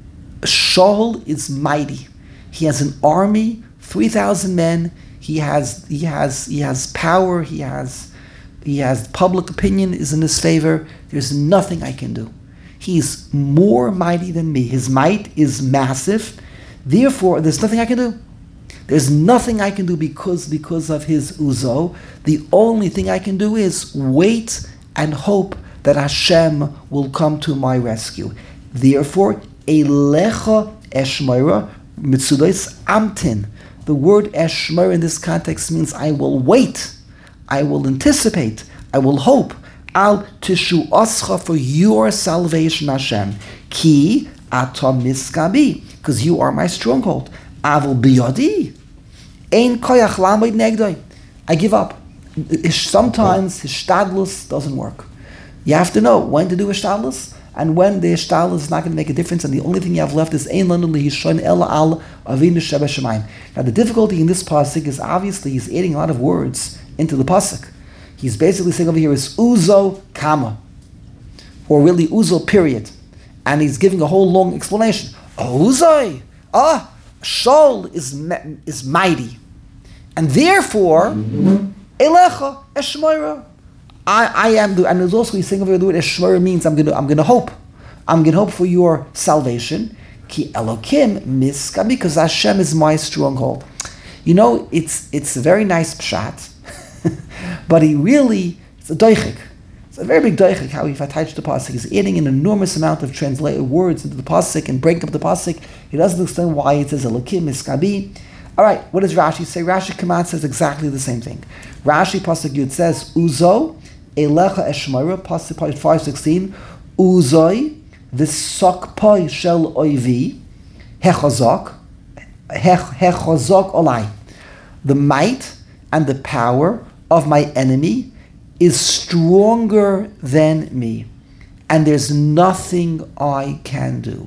A: Shaul is mighty. He has an army, three thousand men. He has he has he has power. He has he has public opinion is in his favor. There's nothing I can do. He's more mighty than me. His might is massive. Therefore, there's nothing I can do. There's nothing I can do because because of his uzo. The only thing I can do is wait and hope that Hashem will come to my rescue. Therefore, Elecha Eshmeira Mitzudas Amtin. The word Eshmeira in this context means I will wait, I will anticipate, I will hope. Al Tishu Oscha, for your salvation, Hashem. Ki Atom Miskabi, because you are my stronghold. Avol Biyadi. Ein Koyach Lamoid Negdoi. I give up. Sometimes Hishtadlus doesn't work. You have to know when to do Hishtadlus, and when the Hishtadlus is not going to make a difference, and the only thing you have left is Ein Lanu Lihishon Ela Al Avinu Sheba Shemayim. Now the difficulty in this pasuk is obviously he's adding a lot of words into the pasuk. He's basically saying over here is Uzo Kama, or really Uzo period, and he's giving a whole long explanation. Oh, Uzoi, ah, Shaul is is mighty, and therefore Elecha Eshmeira. I, I am the, and there's also he's saying over here the word Eshmara means I'm gonna I'm gonna hope. I'm gonna hope for your salvation. Ki Elokim miska, because Hashem is my stronghold. You know, it's it's a very nice pshat, but he really it's a doichik. It's a very big doichik how he attached the pasuk. He's adding an enormous amount of translated words into the pasuk and breaking up the pasuk. He doesn't explain why it says Elokim miskabi. All right, what does Rashi say? Rashi Kamat says exactly the same thing. Rashi pasuk Yud says Uzo Elecha Eshmara pasuk five sixteen Uzoi v'sokpoi shel oivi hechazok hechazok olai. The might and the power of my enemy is stronger than me, and there's nothing I can do.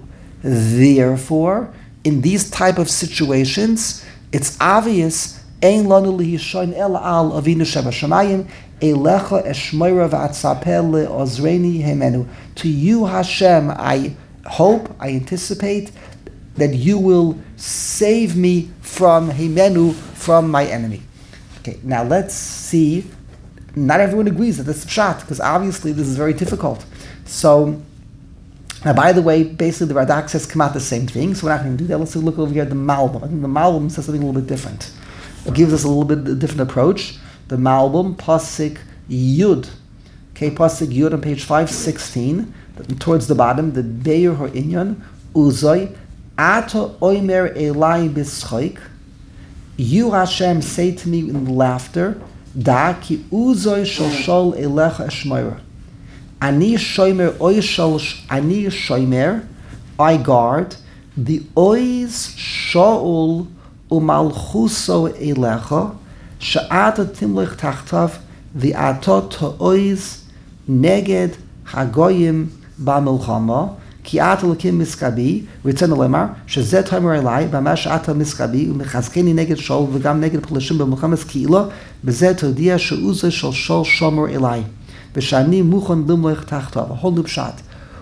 A: Therefore, in these type of situations, it's obvious. Ein lanu lihishayin el al avinu shebashamayim elecha eshmeira v'atzapeh le'ozreni hemenu. To you, Hashem, I hope, I anticipate that you will save me from hemenu, from my enemy. Okay, now let's see. Not everyone agrees that this is pshat, because obviously this is very difficult. So, now by the way, basically the Radak says come out the same thing, so we're not going to do that. Let's look over here at the Malbim. I think the Malbim says something a little bit different. It gives us a little bit different approach. The Malbim, Pasik Yud. Okay, Pasik Yud on page five sixteen, towards the bottom, the Beir Hor Inyan, Uzoi, Ato Oimer Elai Bischoik. You, Hashem, say to me in laughter, Da ki Uzoi Shoshol Elecha Eshmeira. Ani Shoimer Oishol Ani Shoimer, I guard, the Ois Shaul Umalchuso Elecha, Sha'ata Timlich Tachtav, the Atot To'ois Neged Hagoyim Ba'milchama, Ki Ata Lakim Miskabi, Ritzen Lemar, Shazet Hamer Elai, Bamash Ata Miskabi, Umechazkeni Neged Shol, V'gam Neged Polishim B'milchamas Ki'ila, B'zet Hodia She'uza Shol Shol Shomer Elai, V'shani Muchon Limlech Tachtav, a whole new pshat.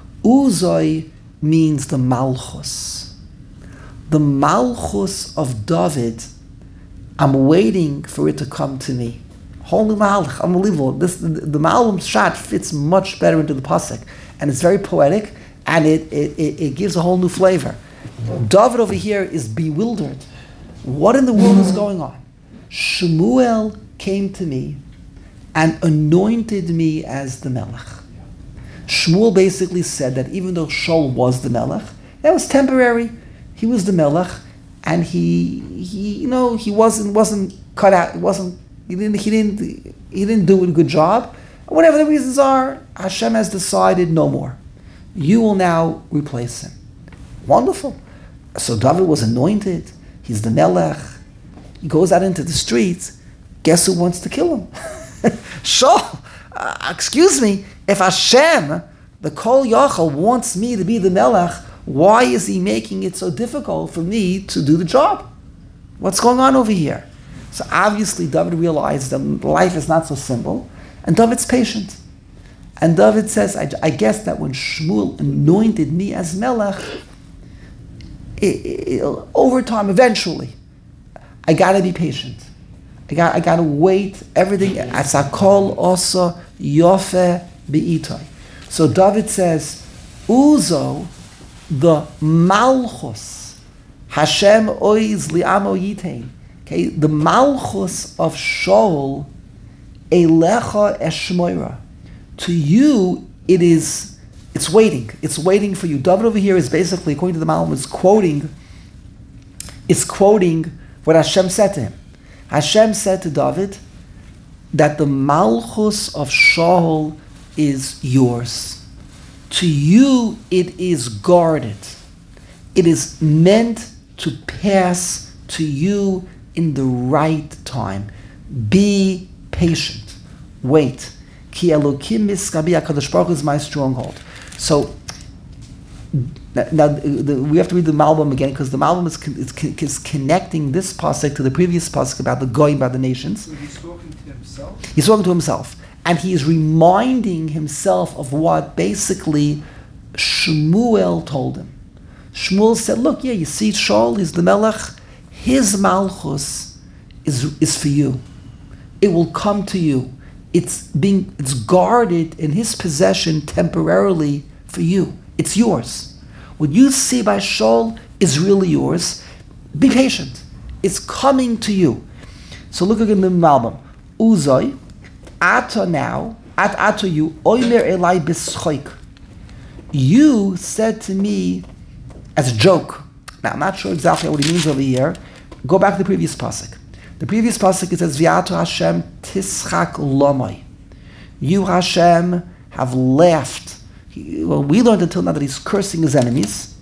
A: Uzoi means the Malchus. The Malchus of David, I'm waiting for it to come to me. Whole new Malch, unbelievable. This, the, the Malbim's shot fits much better into the pasuk, and it's very poetic, and it, it, it, it gives a whole new flavor. David over here is bewildered. What in the world is going on? Shmuel came to me and anointed me as the Melech. Shmuel basically said that even though Shaul was the Melech, that was temporary. He was the Melech, and he, he, you know, he wasn't wasn't cut out. wasn't He didn't he didn't he didn't do a good job. Whatever the reasons are, Hashem has decided no more. You will now replace him. Wonderful. So David was anointed. He's the Melech. He goes out into the streets. Guess who wants to kill him? Shaul. Uh, excuse me. If Hashem, the Kol Yachal, wants me to be the Melech, why is he making it so difficult for me to do the job? What's going on over here? So obviously David realized that life is not so simple, and David's patient. And David says, I, I guess that when Shmuel anointed me as Melech, it, it, over time, eventually, I gotta be patient. I got I gotta wait. Everything asakol osa yofe beitoi. So David says, Uzo, the Malchus, Hashem oiz li'amo yitein. Okay, the Malchus of Shaul, Elecha Eshmoira. To you, it is, it's waiting. It's waiting for you. David over here is basically, according to the Malchus, is quoting, is quoting what Hashem said to him. Hashem said to David that the Malchus of Shaul is yours. To you, it is guarded. It is meant to pass to you in the right time. Be patient. Wait. Ki Elokim miskabi, HaKadosh Baruch Hu is my stronghold. So, now the, the, we have to read the Malbim again, because the Malbim is, is, is connecting this pasuk to the previous pasuk about the goyim, about the nations.
B: So he's talking to himself?
A: He's talking to himself. And he is reminding himself of what basically Shmuel told him. Shmuel said, look, yeah, you see Shaul, he's the Melech. His Malchus is, is for you. It will come to you. it's being it's guarded in his possession temporarily for you. It's yours. What you see by Shaul is really yours. Be patient. It's coming to you. So look again in the Malbim. Uzoi, ata now, at ata you, oimer elai bischoik. You said to me as a joke. Now I'm not sure exactly what he means over here. Go back to the previous pasuk. The previous pasuk it says, "V'yato Hashem tischak lomai." You Hashem have laughed. He, well, we learned until now that he's cursing his enemies.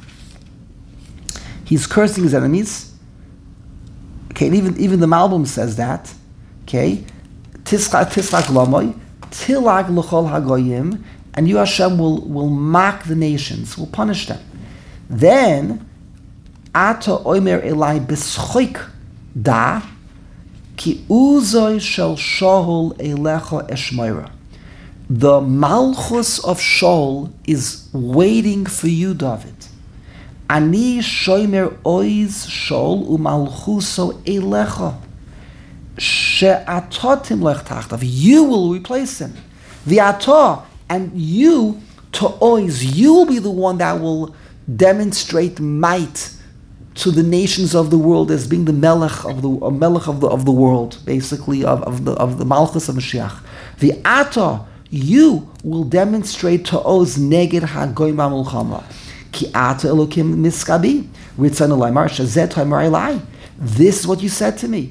A: He's cursing his enemies. Okay, and even even the Malbim says that. Okay, tischak tischak lomai, tilag l'chol hagoyim, and you Hashem will will mock the nations, will punish them. Then, ata oimer elai bischoik da. Ki uzoi shel Shaul elecha eshmeira. The malchus of Shaul is waiting for you, David. Ani shomer oiz Shaul umalchuso elecha. She'atotim lech tachtav. You will replace him. V'ata, and you to oiz. You will be the one that will demonstrate might to the nations of the world as being the melech of the uh, melech of the of the world, basically of, of the of the malchus of Mashiach. The ata, you will demonstrate to oz neged hagoyim mulchama. Ki ata elokim miskabi ritzon olaymar shazet haimar elai. This is what you said to me.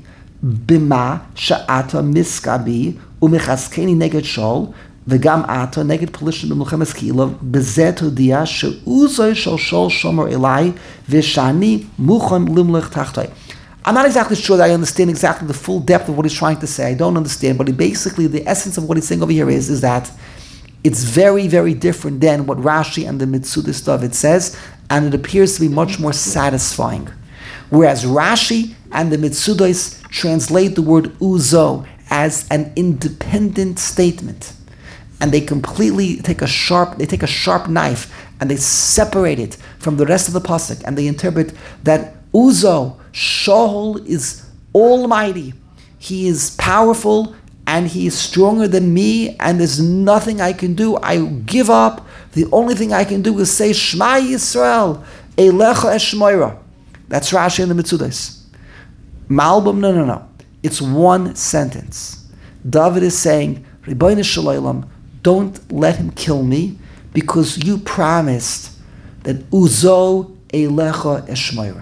A: Bima sha'ata miskabi umechaskeni neged Shaul. V'gam ata neged pollution b'mulchemes kila b'zeh todia she'uzoi shel Shaul shomer elai v'shani muchon limlech tachtoi. I'm not exactly sure that I understand exactly the full depth of what he's trying to say. I don't understand, but he basically, the essence of what he's saying over here is, is that it's very, very different than what Rashi and the Mitzudas David says, and it appears to be much more satisfying. Whereas Rashi and the Mitzudas translate the word uzo as an independent statement. And they completely take a sharp, they take a sharp knife and they separate it from the rest of the pasuk, and they interpret that Uzo, Shaul is almighty, he is powerful, and he is stronger than me, and there's nothing I can do. I give up. The only thing I can do is say Shema Yisrael, Elecha Eshmoira. That's Rashi in the Mitzudas. Malbim, no, no, no. It's one sentence. David is saying, Ribono Shel Olam, don't let him kill me, because you promised that Uzo Elecha Eshmeira.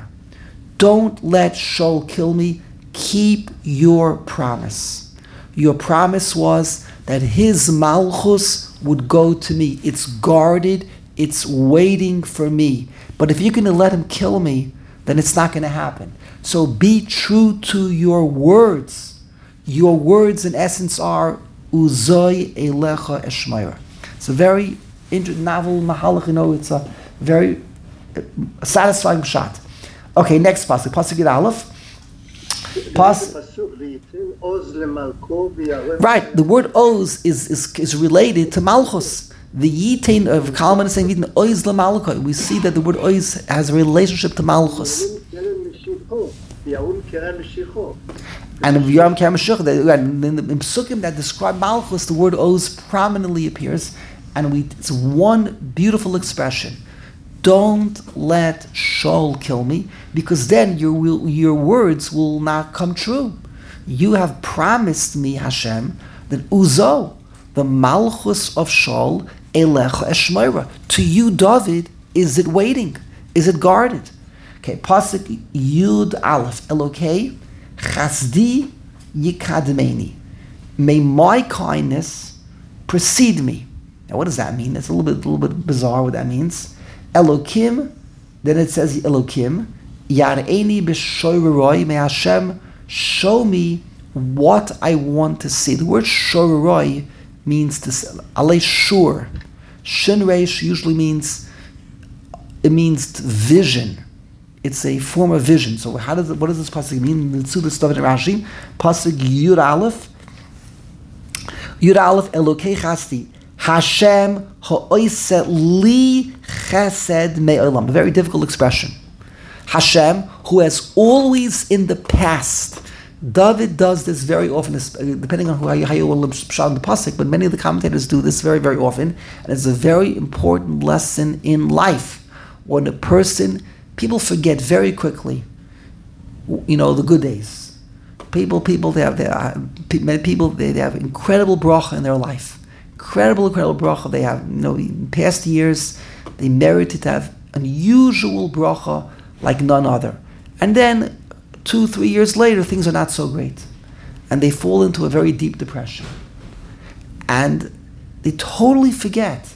A: Don't let Shaul kill me. Keep your promise. Your promise was that his malchus would go to me. It's guarded. It's waiting for me. But if you're going to let him kill me, then it's not going to happen. So be true to your words. Your words, in essence, are Uzoi Elecha Eshmeira. It's a very inter- novel mahalach, you know, it's a very uh, satisfying shot. Okay, next pasuk, pasuk Yud Aleph. Pas- right, the word oz is, is, is related to malchus. The yitain of Kalman is saying yitain oz lemalchus. We see that the word oz has a relationship to malchus. And in Yom Kippur, in the psukim that describe malchus, the word oz prominently appears, and we it's one beautiful expression. Don't let Shaul kill me, because then your will, your words will not come true. You have promised me, Hashem, that Uzo, the malchus of Shaul, Elecha Eshmeira. To you, David, is it waiting? Is it guarded? Okay, pasuk Yud Aleph, Elokei Chasdi Yikadmeni. May my kindness precede me. Now, what does that mean? It's a little bit, a little bit bizarre what that means. Elokim, then it says Elokim, Yar'eni b'shoiroi, may Hashem show me what I want to see. The word shoiroi means to say, alei shur. Shin reish usually means, it means vision. It's a form of vision. So how does it, what does this pasuk mean? The Tzudus stuff in Rashi, pasuk Yud Aleph, Yud Aleph Elokei Chasti. Hashem ha'oiseh li chesed me'olam. A very difficult expression. Hashem, who has always in the past David does this very often, depending on who, how you, how you will pshat the pasuk, but many of the commentators do this very, very often, and it's a very important lesson in life. When a person, people forget very quickly, you know, the good days. People, people, they have, they have many people, they, they have incredible bracha in their life. Incredible, incredible bracha. They have, you know, in past years, they merited to have unusual bracha like none other. And then, two, three years later, things are not so great. And they fall into a very deep depression. And they totally forget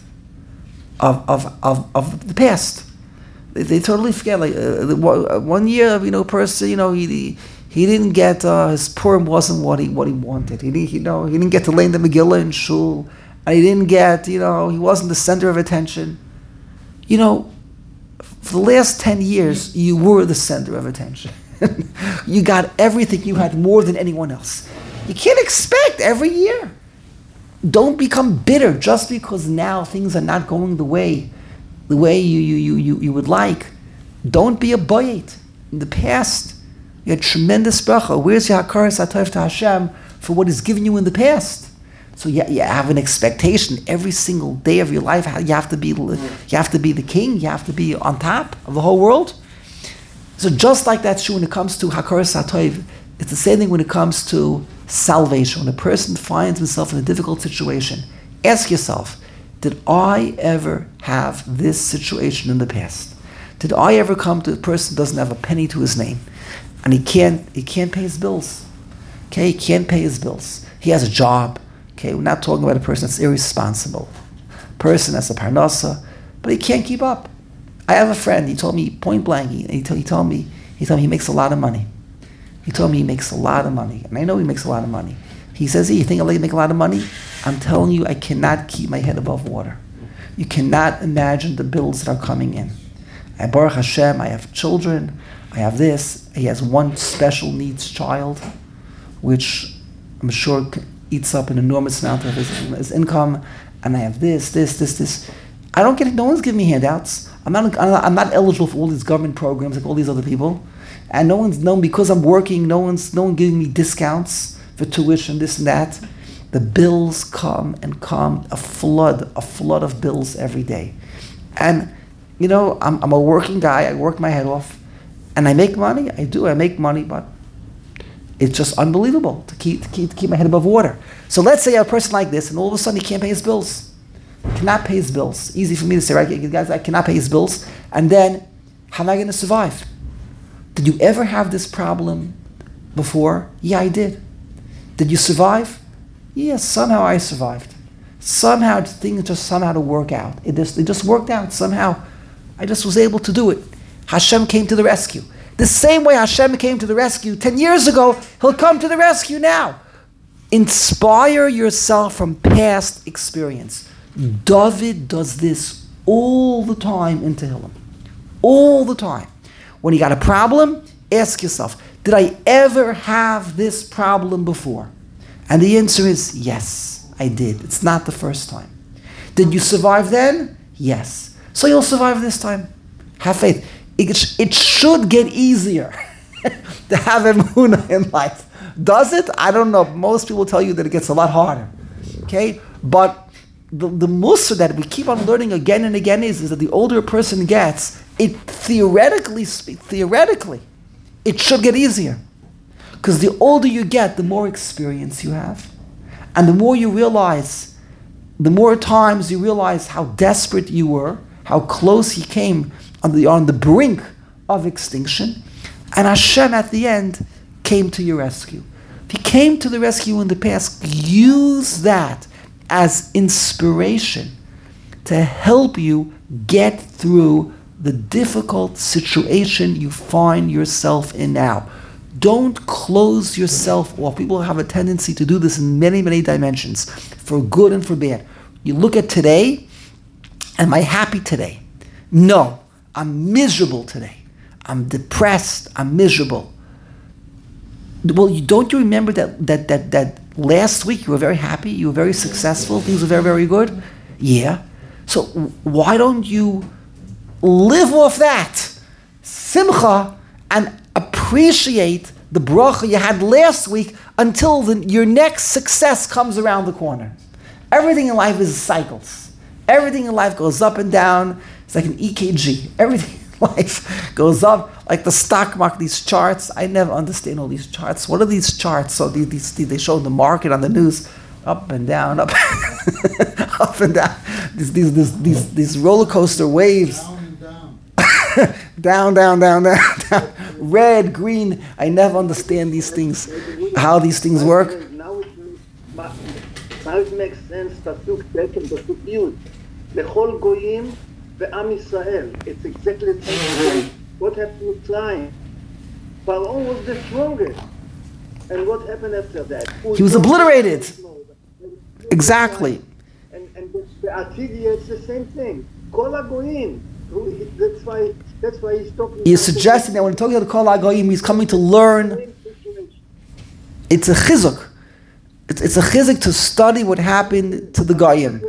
A: of of, of, of the past. They, they totally forget. Like uh, the, one year, you know, person, you know, he he didn't get uh, his Purim wasn't what he what he wanted. He didn't, you know, he didn't get to learn the Megillah in shul, and he didn't get, you know, he wasn't the center of attention. You know, for the last ten years, you were the center of attention. You got everything. You had more than anyone else. You can't expect every year. Don't become bitter just because now things are not going the way the way you you you you, you would like. Don't be a bayit. In the past, you had tremendous bracha. Where's your hakaras hatov to Hashem for what He's given you in the past? So you, you have an expectation every single day of your life. You have to be you have to be the king. You have to be on top of the whole world. So just like that's true when it comes to hakaras hatov, it's the same thing when it comes to salvation. When a person finds himself in a difficult situation, ask yourself, did I ever have this situation in the past? Did I ever come to a person who doesn't have a penny to his name? And he can't he can't pay his bills. Okay, he can't pay his bills. He has a job. Okay, we're not talking about a person that's irresponsible. A person that's a parnasa, but he can't keep up. I have a friend, he told me point blank, he, he, told, he told me, he told me he makes a lot of money. He told me he makes a lot of money. And I know he makes a lot of money. He says, hey, you think I'll make a lot of money? I'm telling you, I cannot keep my head above water. You cannot imagine the bills that are coming in. I, Baruch Hashem, I have children, I have this. He has one special needs child, which I'm sure eats up an enormous amount of his, his income. And I have this, this, this, this. I don't get it. No one's giving me handouts. I'm not, I'm not, I'm not eligible for all these government programs like all these other people. And no one's known, because I'm working, no one's no one giving me discounts for tuition, this and that. The bills come and come, a flood, a flood of bills every day. And, you know, I'm, I'm a working guy, I work my head off, and I make money, I do, I make money, but it's just unbelievable to keep, to keep, to keep my head above water. So let's say a person like this, and all of a sudden he can't pay his bills. Cannot pay his bills. Easy for me to say, right? Guys, I cannot pay his bills. And then, how am I going to survive? Did you ever have this problem before? Yeah, I did. Did you survive? Yeah, somehow I survived. Somehow things just somehow to work out. It just it just worked out somehow. I just was able to do it. Hashem came to the rescue. The same way Hashem came to the rescue ten years ago, He'll come to the rescue now. Inspire yourself from past experience. David does this all the time in Tehillim. All the time. When you got a problem, ask yourself, did I ever have this problem before? And the answer is yes, I did. It's not the first time. Did you survive then? Yes. So you'll survive this time. Have faith. It, it should get easier to have emunah in life. Does it? I don't know. Most people tell you that it gets a lot harder. Okay? But the, the mussar that we keep on learning again and again is, is that the older a person gets, it theoretically, theoretically, it should get easier. Because the older you get, the more experience you have. And the more you realize, the more times you realize how desperate you were, how close you came on the, on the brink of extinction. And Hashem at the end came to your rescue. If He came to the rescue in the past, use that as inspiration to help you get through the difficult situation you find yourself in now. Don't close yourself off. People have a tendency to do this in many, many dimensions, for good and for bad. You look at today, am I happy today? No, I'm miserable today. I'm depressed, I'm miserable. Well, you, don't you remember that, that, that, that last week you were very happy, you were very successful, things were very, very good? Yeah. So why don't you live off that simcha and appreciate the bracha you had last week until the, your next success comes around the corner. Everything in life is cycles. Everything in life goes up and down. It's like an E K G. Everything in life goes up, like the stock market, these charts. I never understand all these charts. What are these charts? So these, these, they show the market on the news, up and down, up, up and down. These, these, these, these, these roller coaster waves. Down, down, down, down, down. Red, green. I never understand these things, how these things work.
E: Now it makes, now it makes sense. Pasuk second, pasuk yud. Lechol goyim ve'am Yisrael. It's exactly the same thing. What happened with Tzrayim? Pharaoh was the strongest. And what happened after that?
A: He was obliterated. Exactly.
E: And and the Atidia, it's the same thing. Kol hagoyim. That's why. That's why he's talking.
A: He's suggesting that when he's talking about the Kol HaGoyim, he's coming to learn. It's a chizuk. It's, it's a chizuk to study what happened to the Goyim.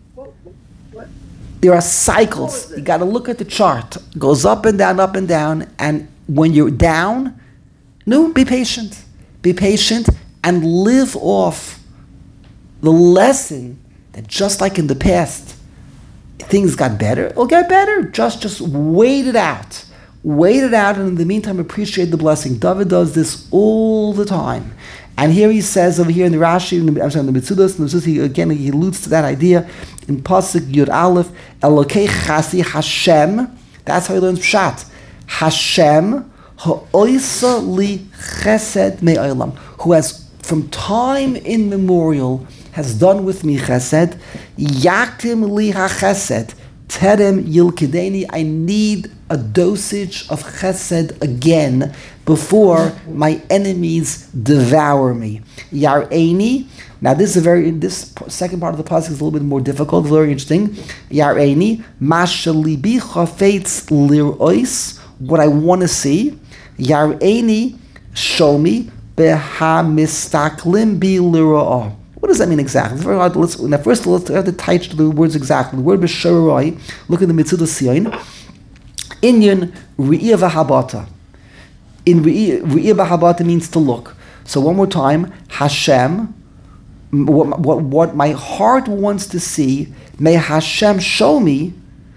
A: There are cycles. You got to look at the chart. It goes up and down, up and down. And when you're down, no, be patient. Be patient and live off the lesson that just like in the past, things got better, it'll get better. Just just wait it out. Wait it out, and in the meantime, appreciate the blessing. David does this all the time. And here he says, over here in the Rashi, in the, I'm sorry, in the Mitzudos, in the Mitzudos, he, again, he alludes to that idea in Pasuk Yud Aleph, Elokei Chasi Hashem, that's how he learns Pshat. Hashem, ha'oisa li chesed me'olam, who has, from time immemorial, has done with me chesed, yaktim li ha-chesed, terem yilkideni, I need a dosage of chesed again before my enemies devour me. Yar'eni, now this is a very, this second part of the pasuk is a little bit more difficult, very interesting. Yar'eni, mashalibi chafetz lir'ois, what I want to see. Yar'eni, show me, beha mistaklim bi lir'ah. What does that mean exactly? It's very hard to listen. Now first, let's have to touch the words exactly. The word b'sharoi, look at the Mitzudos Sion. Inyan Re'iyah v'habata. In Re'iyah v'habata means to look. So one more time, Hashem, what, what, what my heart wants to see, may Hashem show me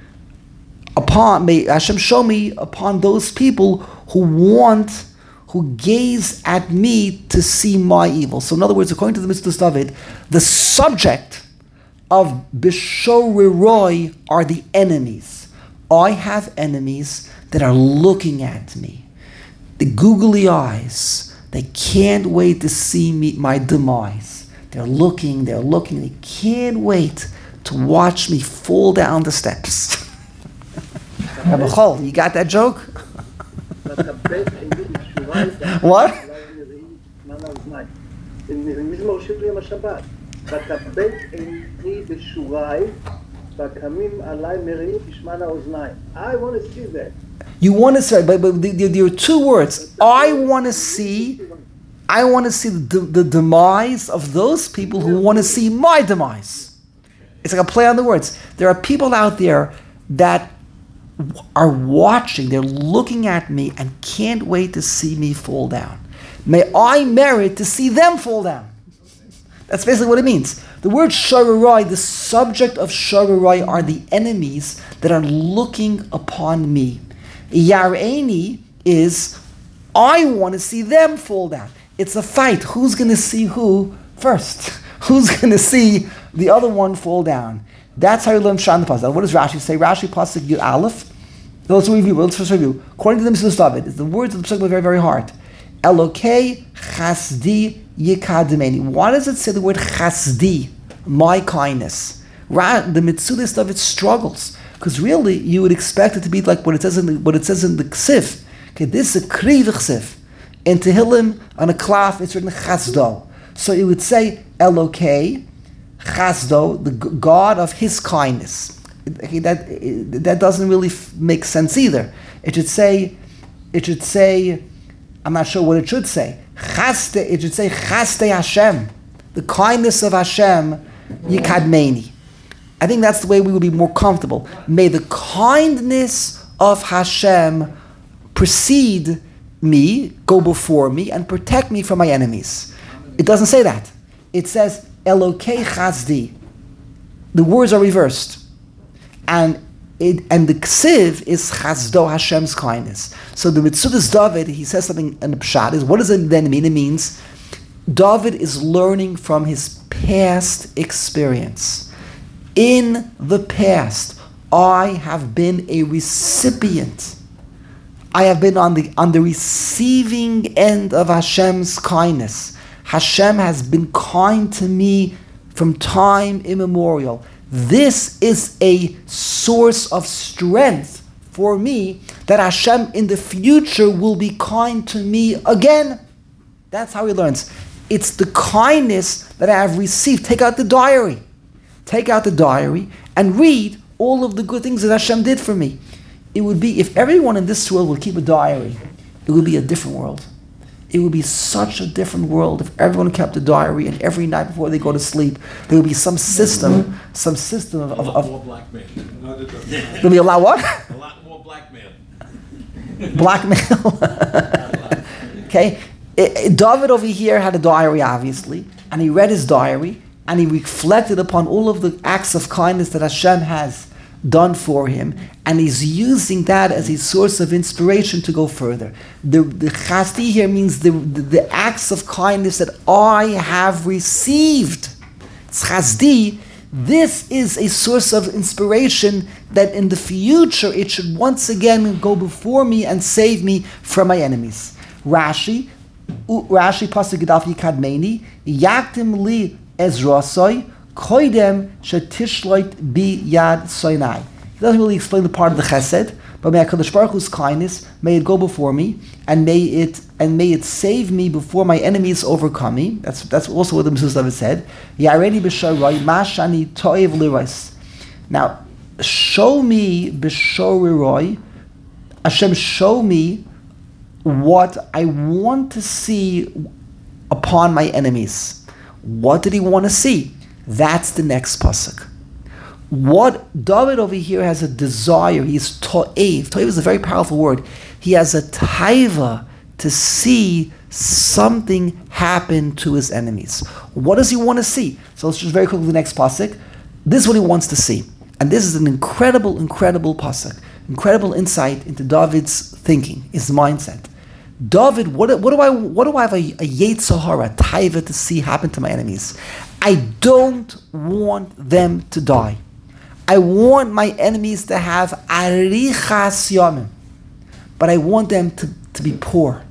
A: upon, may Hashem show me upon those people who want, who gaze at me to see my evil. So in other words, according to the Mitzudos David, the subject of B'shoreroi are the enemies. I have enemies that are looking at me. The googly eyes, they can't wait to see me, my demise. They're looking, they're looking, they can't wait to watch me fall down the steps. Rabbi Chol, you got that joke? What?
E: I want to see that.
A: You want to say, but, but there, there are two words. I want to see, I want to see the, the demise of those people who want to see my demise. It's like a play on the words. There are people out there that are watching, they're looking at me and can't wait to see me fall down. May I merit to see them fall down. That's basically what it means. The word shararai, the subject of shararai are the enemies that are looking upon me. Yar'eni is, I want to see them fall down. It's a fight. Who's going to see who first? Who's going to see the other one fall down? That's how you learn Pshat in the Pasuk. What does Rashi say? Rashi Pasuk Yud Aleph. Let's review. Let's first review. According to the Mitzudos David, the words of the Pasuk are very, very hard. Elokei chasdi yikadimeni. Why does it say the word chasdi, my kindness? The Mitzudos David struggles because really you would expect it to be like what it says in the, what it says in the Ksiv. Okay, this is a Kriv Ksiv. In Tehillim on a klaf it's written chasdo. So it would say Elokei chasdo, the God of His kindness. Okay, that that doesn't really f- make sense either. It should say, it should say, I'm not sure what it should say. Chaste, it should say Chaste Hashem, the kindness of Hashem, Yikadmeni. I think that's the way we would be more comfortable. May the kindness of Hashem precede me, go before me, and protect me from my enemies. It doesn't say that. It says, Elokei Chazdi. The words are reversed. And it, and the ksiv is Chazdo, Hashem's kindness. So the Mitzudas David, he says something in the Pshat, is what does it then mean? It means David is learning from his past experience. In the past, I have been a recipient. I have been on the on the receiving end of Hashem's kindness. Hashem has been kind to me from time immemorial. This is a source of strength for me that Hashem in the future will be kind to me again. That's how he learns. It's the kindness that I have received. Take out the diary. Take out the diary and read all of the good things that Hashem did for me. It would be, if everyone in this world would keep a diary, it would be a different world. It would be such a different world if everyone kept a diary, and every night before they go to sleep, there would be some system, some system of...
D: A
A: of,
D: lot
A: of
D: more black men.
A: There'll be a lot what?
D: A lot more black men.
A: Blackmail. Okay? It, it, David over here had a diary, obviously, and he read his diary, and he reflected upon all of the acts of kindness that Hashem has done for him, and he's using that as a source of inspiration to go further. The, the chasti here means the, the, the acts of kindness that I have received. It's chasdi. This is a source of inspiration that in the future it should once again go before me and save me from my enemies. Rashi, Rashi pasuk Gedaf Yikadmeni, Yaktim li Ezrasoi, Koidem shetishloit bi yad soinai. He doesn't really explain the part of the chesed, but may HaKadosh Baruch Hu's kindness, may it go before me, and may it and may it save me before my enemies overcome me. That's that's also what the Mezuzah David said. Yareni b'shoroi mashani toiv liros. Now, show me b'shoroi, Hashem, show me what I want to see upon my enemies. What did he want to see? That's the next pasuk. What David over here has a desire. He's to'ev. To'ev is a very powerful word. He has a taiva to see something happen to his enemies. What does he want to see? So let's just very quickly the next pasuk. This is what he wants to see, and this is an incredible, incredible pasuk. Incredible insight into David's thinking, his mindset. David, what, what do I what do I have a, a Yetzer hara, a taiva to see happen to my enemies? I don't want them to die. I want my enemies to have arichas yamim, but I want them to, to be poor.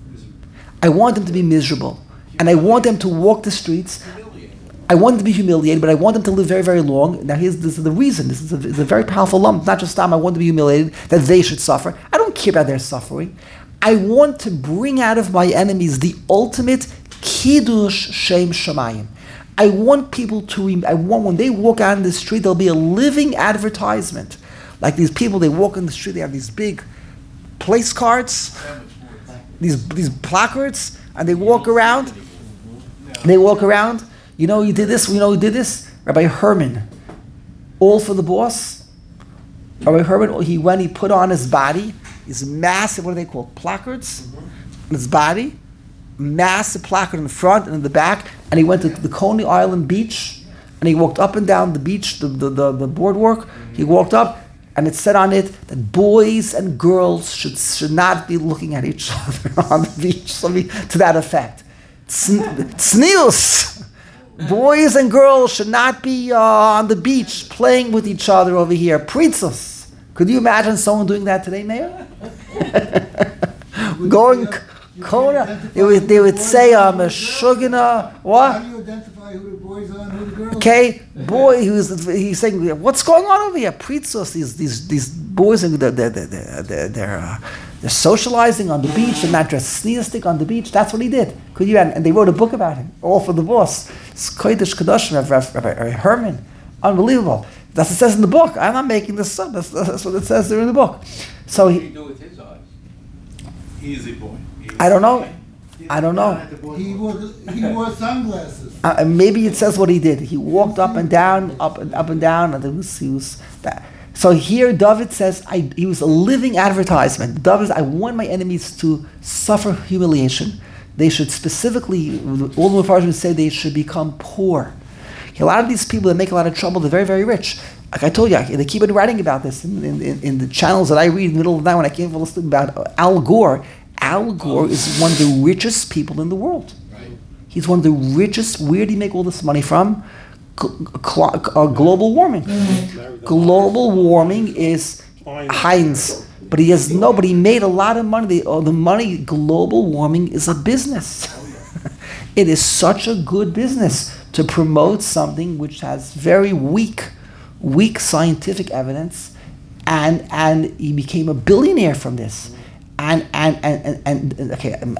A: I want them to be miserable, and I want them to walk the streets. I want them to be humiliated, but I want them to live very, very long. Now, here's this is the reason. This is a, is a very powerful lump. Not just them. I want them to be humiliated, that they should suffer. I don't care about their suffering. I want to bring out of my enemies the ultimate kiddush shem shamayim. I want people to, rem- I want when they walk out in the street, there'll be a living advertisement. Like these people, they walk in the street, they have these big place cards, these these placards, and they walk around. They walk around. You know, you did this. You know, who did this? Rabbi Herman. All for the boss. Rabbi Herman. He went. He put on his body these massive. What are they called? Placards. On his body. Massive placard in the front and in the back, and he went to the Coney Island beach, and he walked up and down the beach, the, the, the, the boardwalk. He walked up, and it said on it that boys and girls should should not be looking at each other on the beach. Something to that effect. Tznius. Boys and girls should not be uh, on the beach playing with each other over here. Pritzos. Could you imagine someone doing that today, Mayor? Going... Kona, they would, they would say, I'm a shugana, what?
C: How do you identify who the boys are and who the girls are?
A: Okay, boy, he was, he's saying, what's going on over here? Pritzos, these these these boys, they're, they're, they're, they're, they're, uh, they're socializing on the beach, they're not dressed sneastic on the beach. That's what he did. Could you? And, and they wrote a book about him, all for the boss. It's Kodesh Kadoshim, Rabbi Herman. Unbelievable. That's what it says in the book. I'm not making this up. That's, that's what it says there in the book. So
D: What did
A: he,
D: he do with his eyes?
F: Easy boy.
A: I don't know. I don't know.
C: He wore, he wore sunglasses.
A: Uh, maybe it says what he did. He walked up and down, up and up and down, and there was, he was that. So here David says, I, he was a living advertisement. David says, I want my enemies to suffer humiliation. They should specifically, all the Mepharshim say they should become poor. A lot of these people that make a lot of trouble, they're very, very rich. Like I told you, they keep on writing about this in, in, in the channels that I read in the middle of the night when I came to listen about Al Gore. Al Gore is one of the richest people in the world.
D: Right.
A: He's one of the richest. Where did he make all this money from? Gl- uh, global warming. Mm-hmm. Global warming is Heinz. But he has no, but he made a lot of money. The, uh, the money, global warming is a business. It is such a good business to promote something which has very weak, weak scientific evidence, and and he became a billionaire from this. And and and and, and okay, um,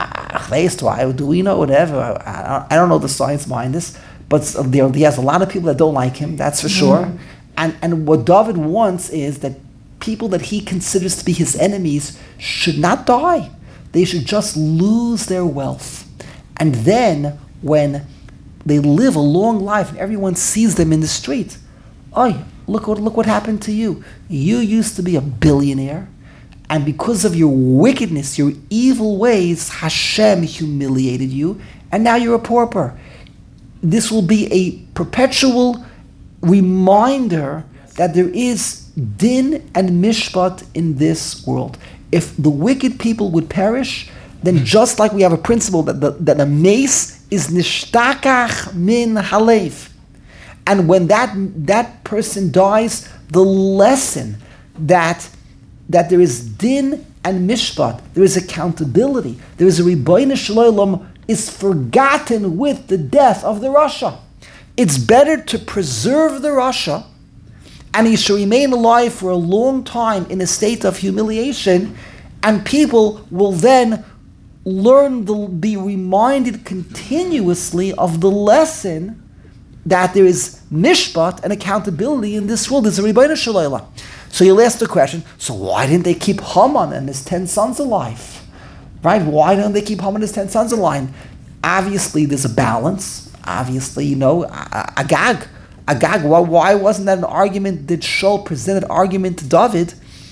A: uh, do we know whatever? I, I don't know the science behind this, but there he has a lot of people that don't like him. That's for sure. Mm-hmm. And and what David wants is that people that he considers to be his enemies should not die. They should just lose their wealth. And then when they live a long life and everyone sees them in the street, oh, look what look what happened to you. You used to be a billionaire, and because of your wickedness, your evil ways, Hashem humiliated you, and now you're a pauper. This will be a perpetual reminder that there is din and mishpat in this world. If the wicked people would perish, then just like we have a principle that the, that a mace is nishtakach min halev, and when that that person dies, the lesson that that there is din and mishpat, there is accountability, there is a Ribono Shel Olam is forgotten with the death of the Rasha. It's better to preserve the Rasha, and he should remain alive for a long time in a state of humiliation, and people will then learn, the, be reminded continuously of the lesson that there is mishpat and accountability in this world. There's a Ribono Shel Olam. So you'll ask the question, so why didn't they keep Haman and his ten sons alive? Right? Why don't they keep Haman and his ten sons alive? Obviously there's a balance. Obviously, you know, Agag. Agag, why, why wasn't that an argument? Did Shaul present an argument to David?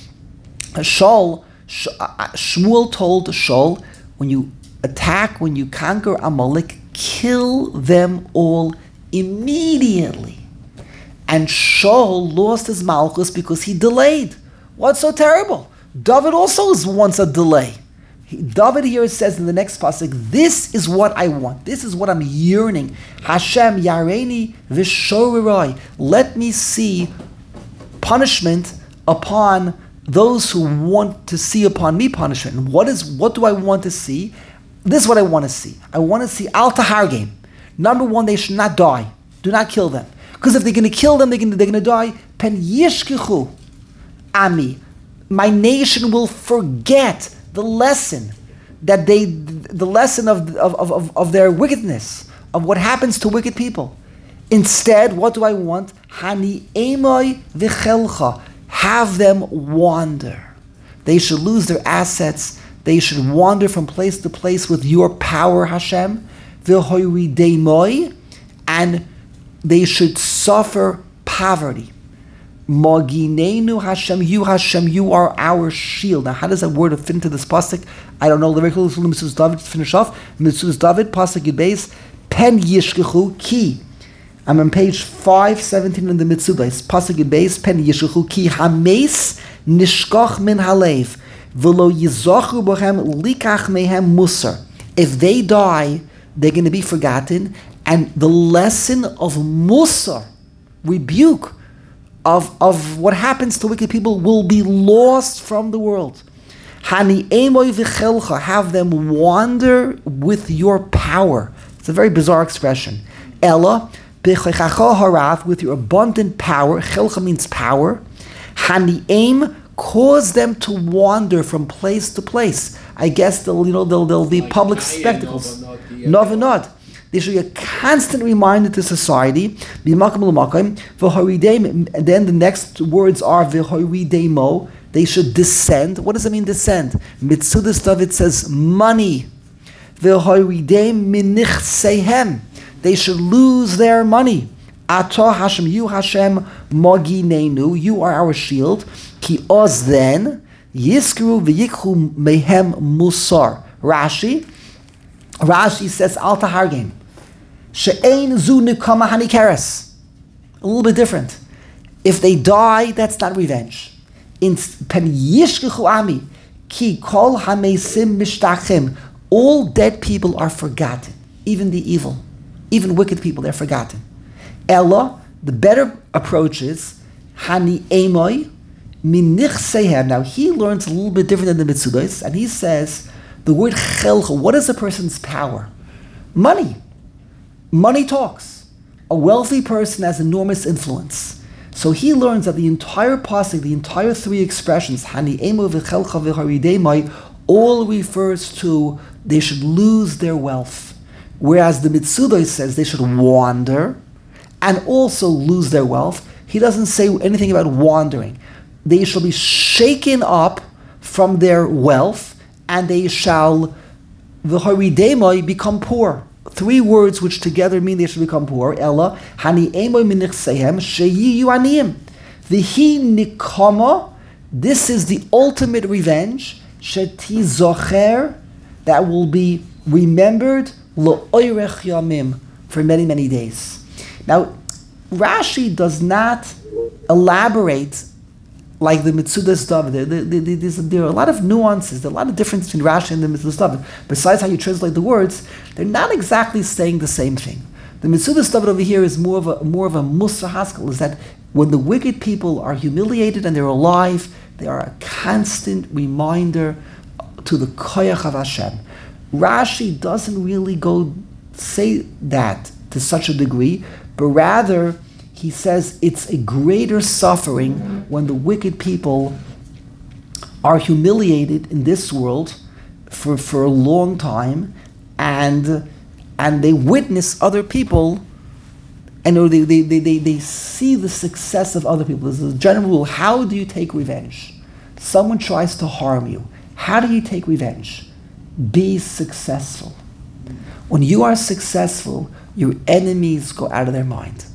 A: Shaul, Sh- uh, Shmuel told Shaul, when you attack, when you conquer Amalek, kill them all immediately. And Shaul lost his malchus because he delayed. What's so terrible? David also is wants a delay. He, David here says in the next pasuk, this is what I want. This is what I'm yearning. Hashem yareini v'shorerai. Let me see punishment upon those who want to see upon me punishment. And what is what do I want to see? This is what I want to see. I want to see al tahargim. Number one, they should not die. Do not kill them. Because if they're going to kill them, they're going to, they're going to die. Pen yishkichu ami. My nation will forget the lesson that they, the lesson of, of, of, of their wickedness, of what happens to wicked people. Instead, what do I want? Hani emoi v'chelcha. Have them wander. They should lose their assets. They should wander from place to place with your power, Hashem. V'hoyridei moi. And they should suffer poverty. Maginenu Hashem, you Hashem, you are our shield. Now, how does that word fit into this pasuk? I don't know. The very close to Mitzvah David to finish off. Mitzvah David, pasuk Yud Beis, pen yishkechu ki. I'm on page five seventeen in the Mitzvah. Pasuk Yud Beis, pen yishkechu ki hameis nishkach min halev v'lo yizochu b'chem likach mehem musar. If they die, they're going to be forgotten. And the lesson of Musar, rebuke, of, of what happens to wicked people will be lost from the world. Hani emoy v'chelcha, have them wander with your power. It's a very bizarre expression. Ella, b'chechacha harav, with your abundant power. Chelcha means power. Hani aim, cause them to wander from place to place. I guess they'll, you know, they'll, they'll be
D: Like
A: public
D: Naya,
A: spectacles.
D: Novanot,
A: They should be a constant reminder to society. Then the next words are v'horidemo. They should descend. What does it mean, descend? Mitzudas David says money. V'horidem minichsehem. They should lose their money. Atah Hashem, you Hashem, Moginenu, you are our shield. Ki oz then, Yiskru v'yikhu mehem musar. Rashi, Rashi says, Al tahargim. She'ein zu nikama hanikeres. A little bit different. If they die, that's not revenge. In pen yishkechu ami, ki kol hamesim mishtachim. All dead people are forgotten. Even the evil. Even wicked people, they're forgotten. Ella, the better approach is, hani emoy, minichsehem. Now he learns a little bit different than the Mitzudos, and he says, the word chelcha, what is a person's power? Money. Money talks. A wealthy person has enormous influence. So he learns that the entire pasuk, the entire three expressions, hani emo v'chelcha v'haridemai, all refers to they should lose their wealth. Whereas the Mitzudos says they should wander and also lose their wealth. He doesn't say anything about wandering. They shall be shaken up from their wealth and they shall v'haridemai become poor. Three words which together mean they should become poor. Ella, hani emoy minichsehem, sheyiyu aniyim. V'hi nikama, this is the ultimate revenge, sheti zocher, that will be remembered, lo'oirech yamim, for many, many days. Now, Rashi does not elaborate like the Mitzudas David. There, there, there, there are a lot of nuances, there are a lot of difference between Rashi and the Mitzudas David. Besides how you translate the words, they're not exactly saying the same thing. The Mitzudas David over here is more of a more of a Musar Haskell, is that when the wicked people are humiliated and they're alive, they are a constant reminder to the Koyach of Hashem. Rashi doesn't really go say that to such a degree, but rather he says it's a greater suffering when the wicked people are humiliated in this world for, for a long time, and and they witness other people, and they, they, they, they, they see the success of other people. There's a general rule: how do you take revenge? Someone tries to harm you. How do you take revenge? Be successful. When you are successful, your enemies go out of their mind.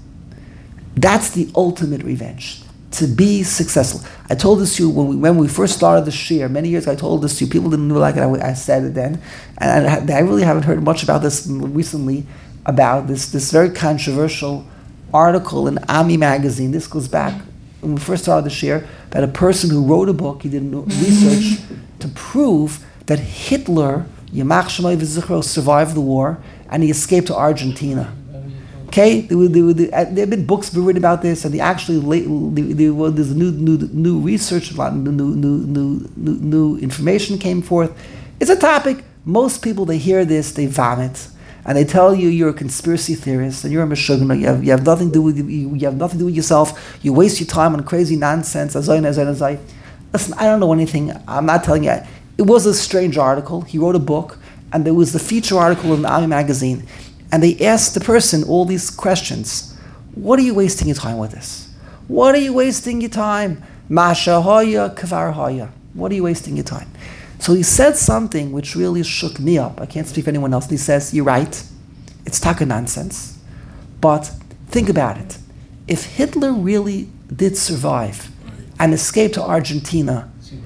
A: That's the ultimate revenge, to be successful. I told this to you when we when we first started the shir, many years ago. I told this to you. People didn't know like it. I, I said it then. And I, I really haven't heard much about this recently, about this, this very controversial article in Ami magazine. This goes back when we first started the shir, about a person who wrote a book, he did research to prove that Hitler, Yamach Shemai V'Zichro, survived the war and he escaped to Argentina. Okay, there, there, there, there have been books written about this, and they actually late, there, there, well, there's new, new, new research, a lot of new, new, new, new, new information came forth. It's a topic. Most people, they hear this, they vomit, and they tell you you're a conspiracy theorist and you're a meshugna. You have, you have nothing to do with you, you have nothing to do with yourself. You waste your time on crazy nonsense. Azay, azay, azay. Listen, I don't know anything. I'm not telling you. It was a strange article. He wrote a book, and there was the feature article in the Ami magazine. And they asked the person all these questions. What are you wasting your time with this? What are you wasting your time? Masha hoya, kavar hoya. What are you wasting your time? So he said something which really shook me up. I can't speak for anyone else. And he says, you're right. It's taka nonsense. But think about it. If Hitler really did survive and escape to Argentina,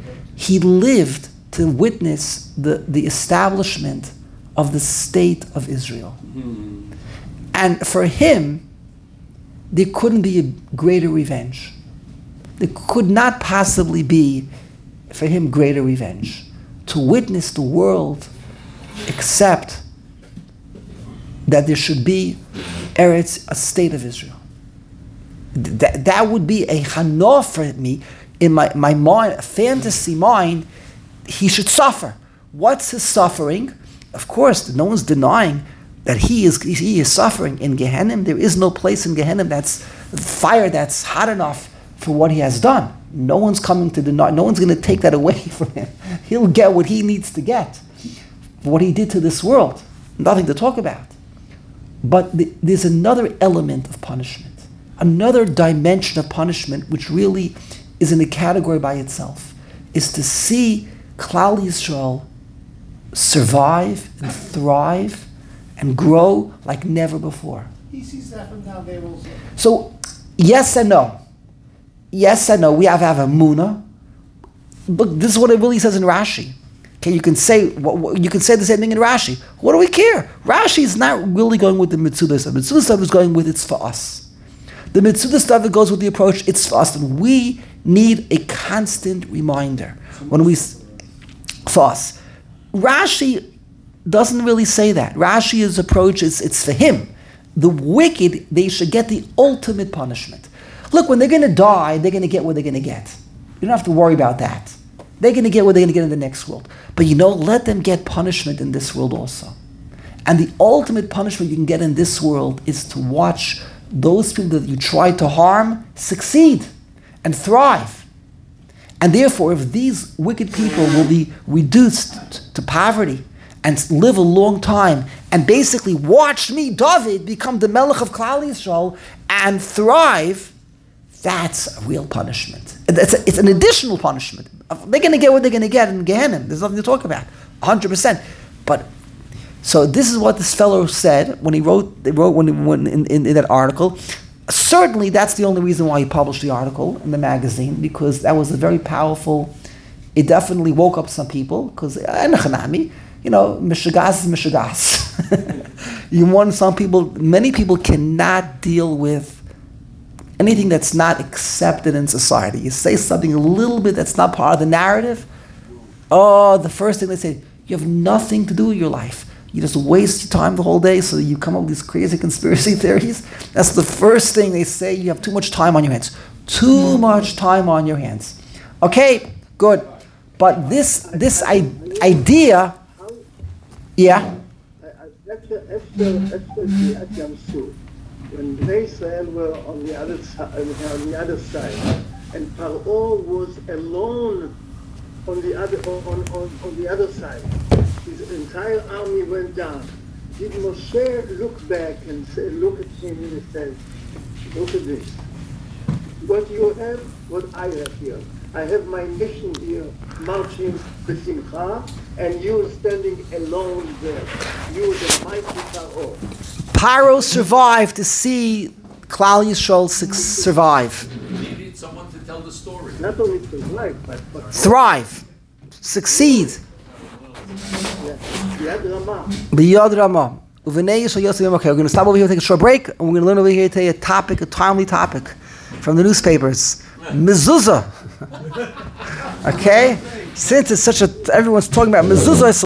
A: he lived to witness the, the establishment of the state of Israel. Mm. And for him, there couldn't be a greater revenge. There could not possibly be, for him, greater revenge. To witness the world accept that there should be Eretz, a state of Israel. That, that would be a hana for me, in my, my mind, a fantasy mind. He should suffer. What's his suffering? Of course, no one's denying that he is he is suffering in Gehenna. There is no place in Gehenna that's fire that's hot enough for what he has done. No one's coming to deny. No one's going to take that away from him. He'll get what he needs to get for what he did to this world. Nothing to talk about. But the, there's another element of punishment, another dimension of punishment, which really is in a category by itself, is to see Klal Yisrael survive and thrive and grow like never before.
C: He sees that from down there also.
A: So, yes and no. yes and no. We have to have a muna. Look, this is what it really says in Rashi. Okay, you can say what, what, you can say the same thing in Rashi. What do we care? Rashi is not really going with the Mitzuda stuff. Mitzuda stuff is going with it's for us. The Mitzuda stuff goes with the approach it's for us, and we need a constant reminder when we for us. Rashi doesn't really say that. Rashi's approach is it's for him. The wicked, they should get the ultimate punishment. Look, when they're going to die, they're going to get what they're going to get. You don't have to worry about that. They're going to get what they're going to get in the next world. But you know, let them get punishment in this world also. And the ultimate punishment you can get in this world is to watch those people that you try to harm succeed and thrive. And therefore, if these wicked people will be reduced to poverty and live a long time and basically watch me, David, become the Melech of Klal Yisrael and thrive, that's a real punishment. It's, a, it's an additional punishment. They're going to get what they're going to get in Gehenna. There's nothing to talk about, one hundred percent. But so this is what this fellow said when he wrote. They wrote when, when in, in, in that article. Certainly, that's the only reason why he published the article in the magazine, because that was a very powerful. It definitely woke up some people because Enochanami, you know, mishagas is mishagas. You want some people. Many people cannot deal with anything that's not accepted in society. You say something a little bit that's not part of the narrative. Oh, the first thing they say, you have nothing to do with your life. You just waste your time the whole day, so you come up with these crazy conspiracy theories. That's the first thing they say. You have too much time on your hands. Too much time on your hands. Okay, good. But this this I- idea, yeah.
E: After after after the Yam Suf, when Bnei Israel were on the other side, on the other side, and Paro was alone on the other on, on, on the other side. His entire army went down. Did Moshe look back and say, look at him and say, look at this. What you have, what I have here. I have my mission here, marching b'simcha, and you standing alone there. You the mighty Paro.
A: Paro survived to see Klal Yisrael su- survive.
D: You need someone to tell the story.
E: Not only survive, but, but
A: Thrive. Succeed.
E: Yad Ramah.
A: B'yad Ramah. Uvenei Yisrael Yosef Yom HaKel. We're going to stop over here and take a short break, and we're going to learn over here today a topic, a timely topic from the newspapers. Mezuzah. Okay? Since it's such a, everyone's talking about mezuzah,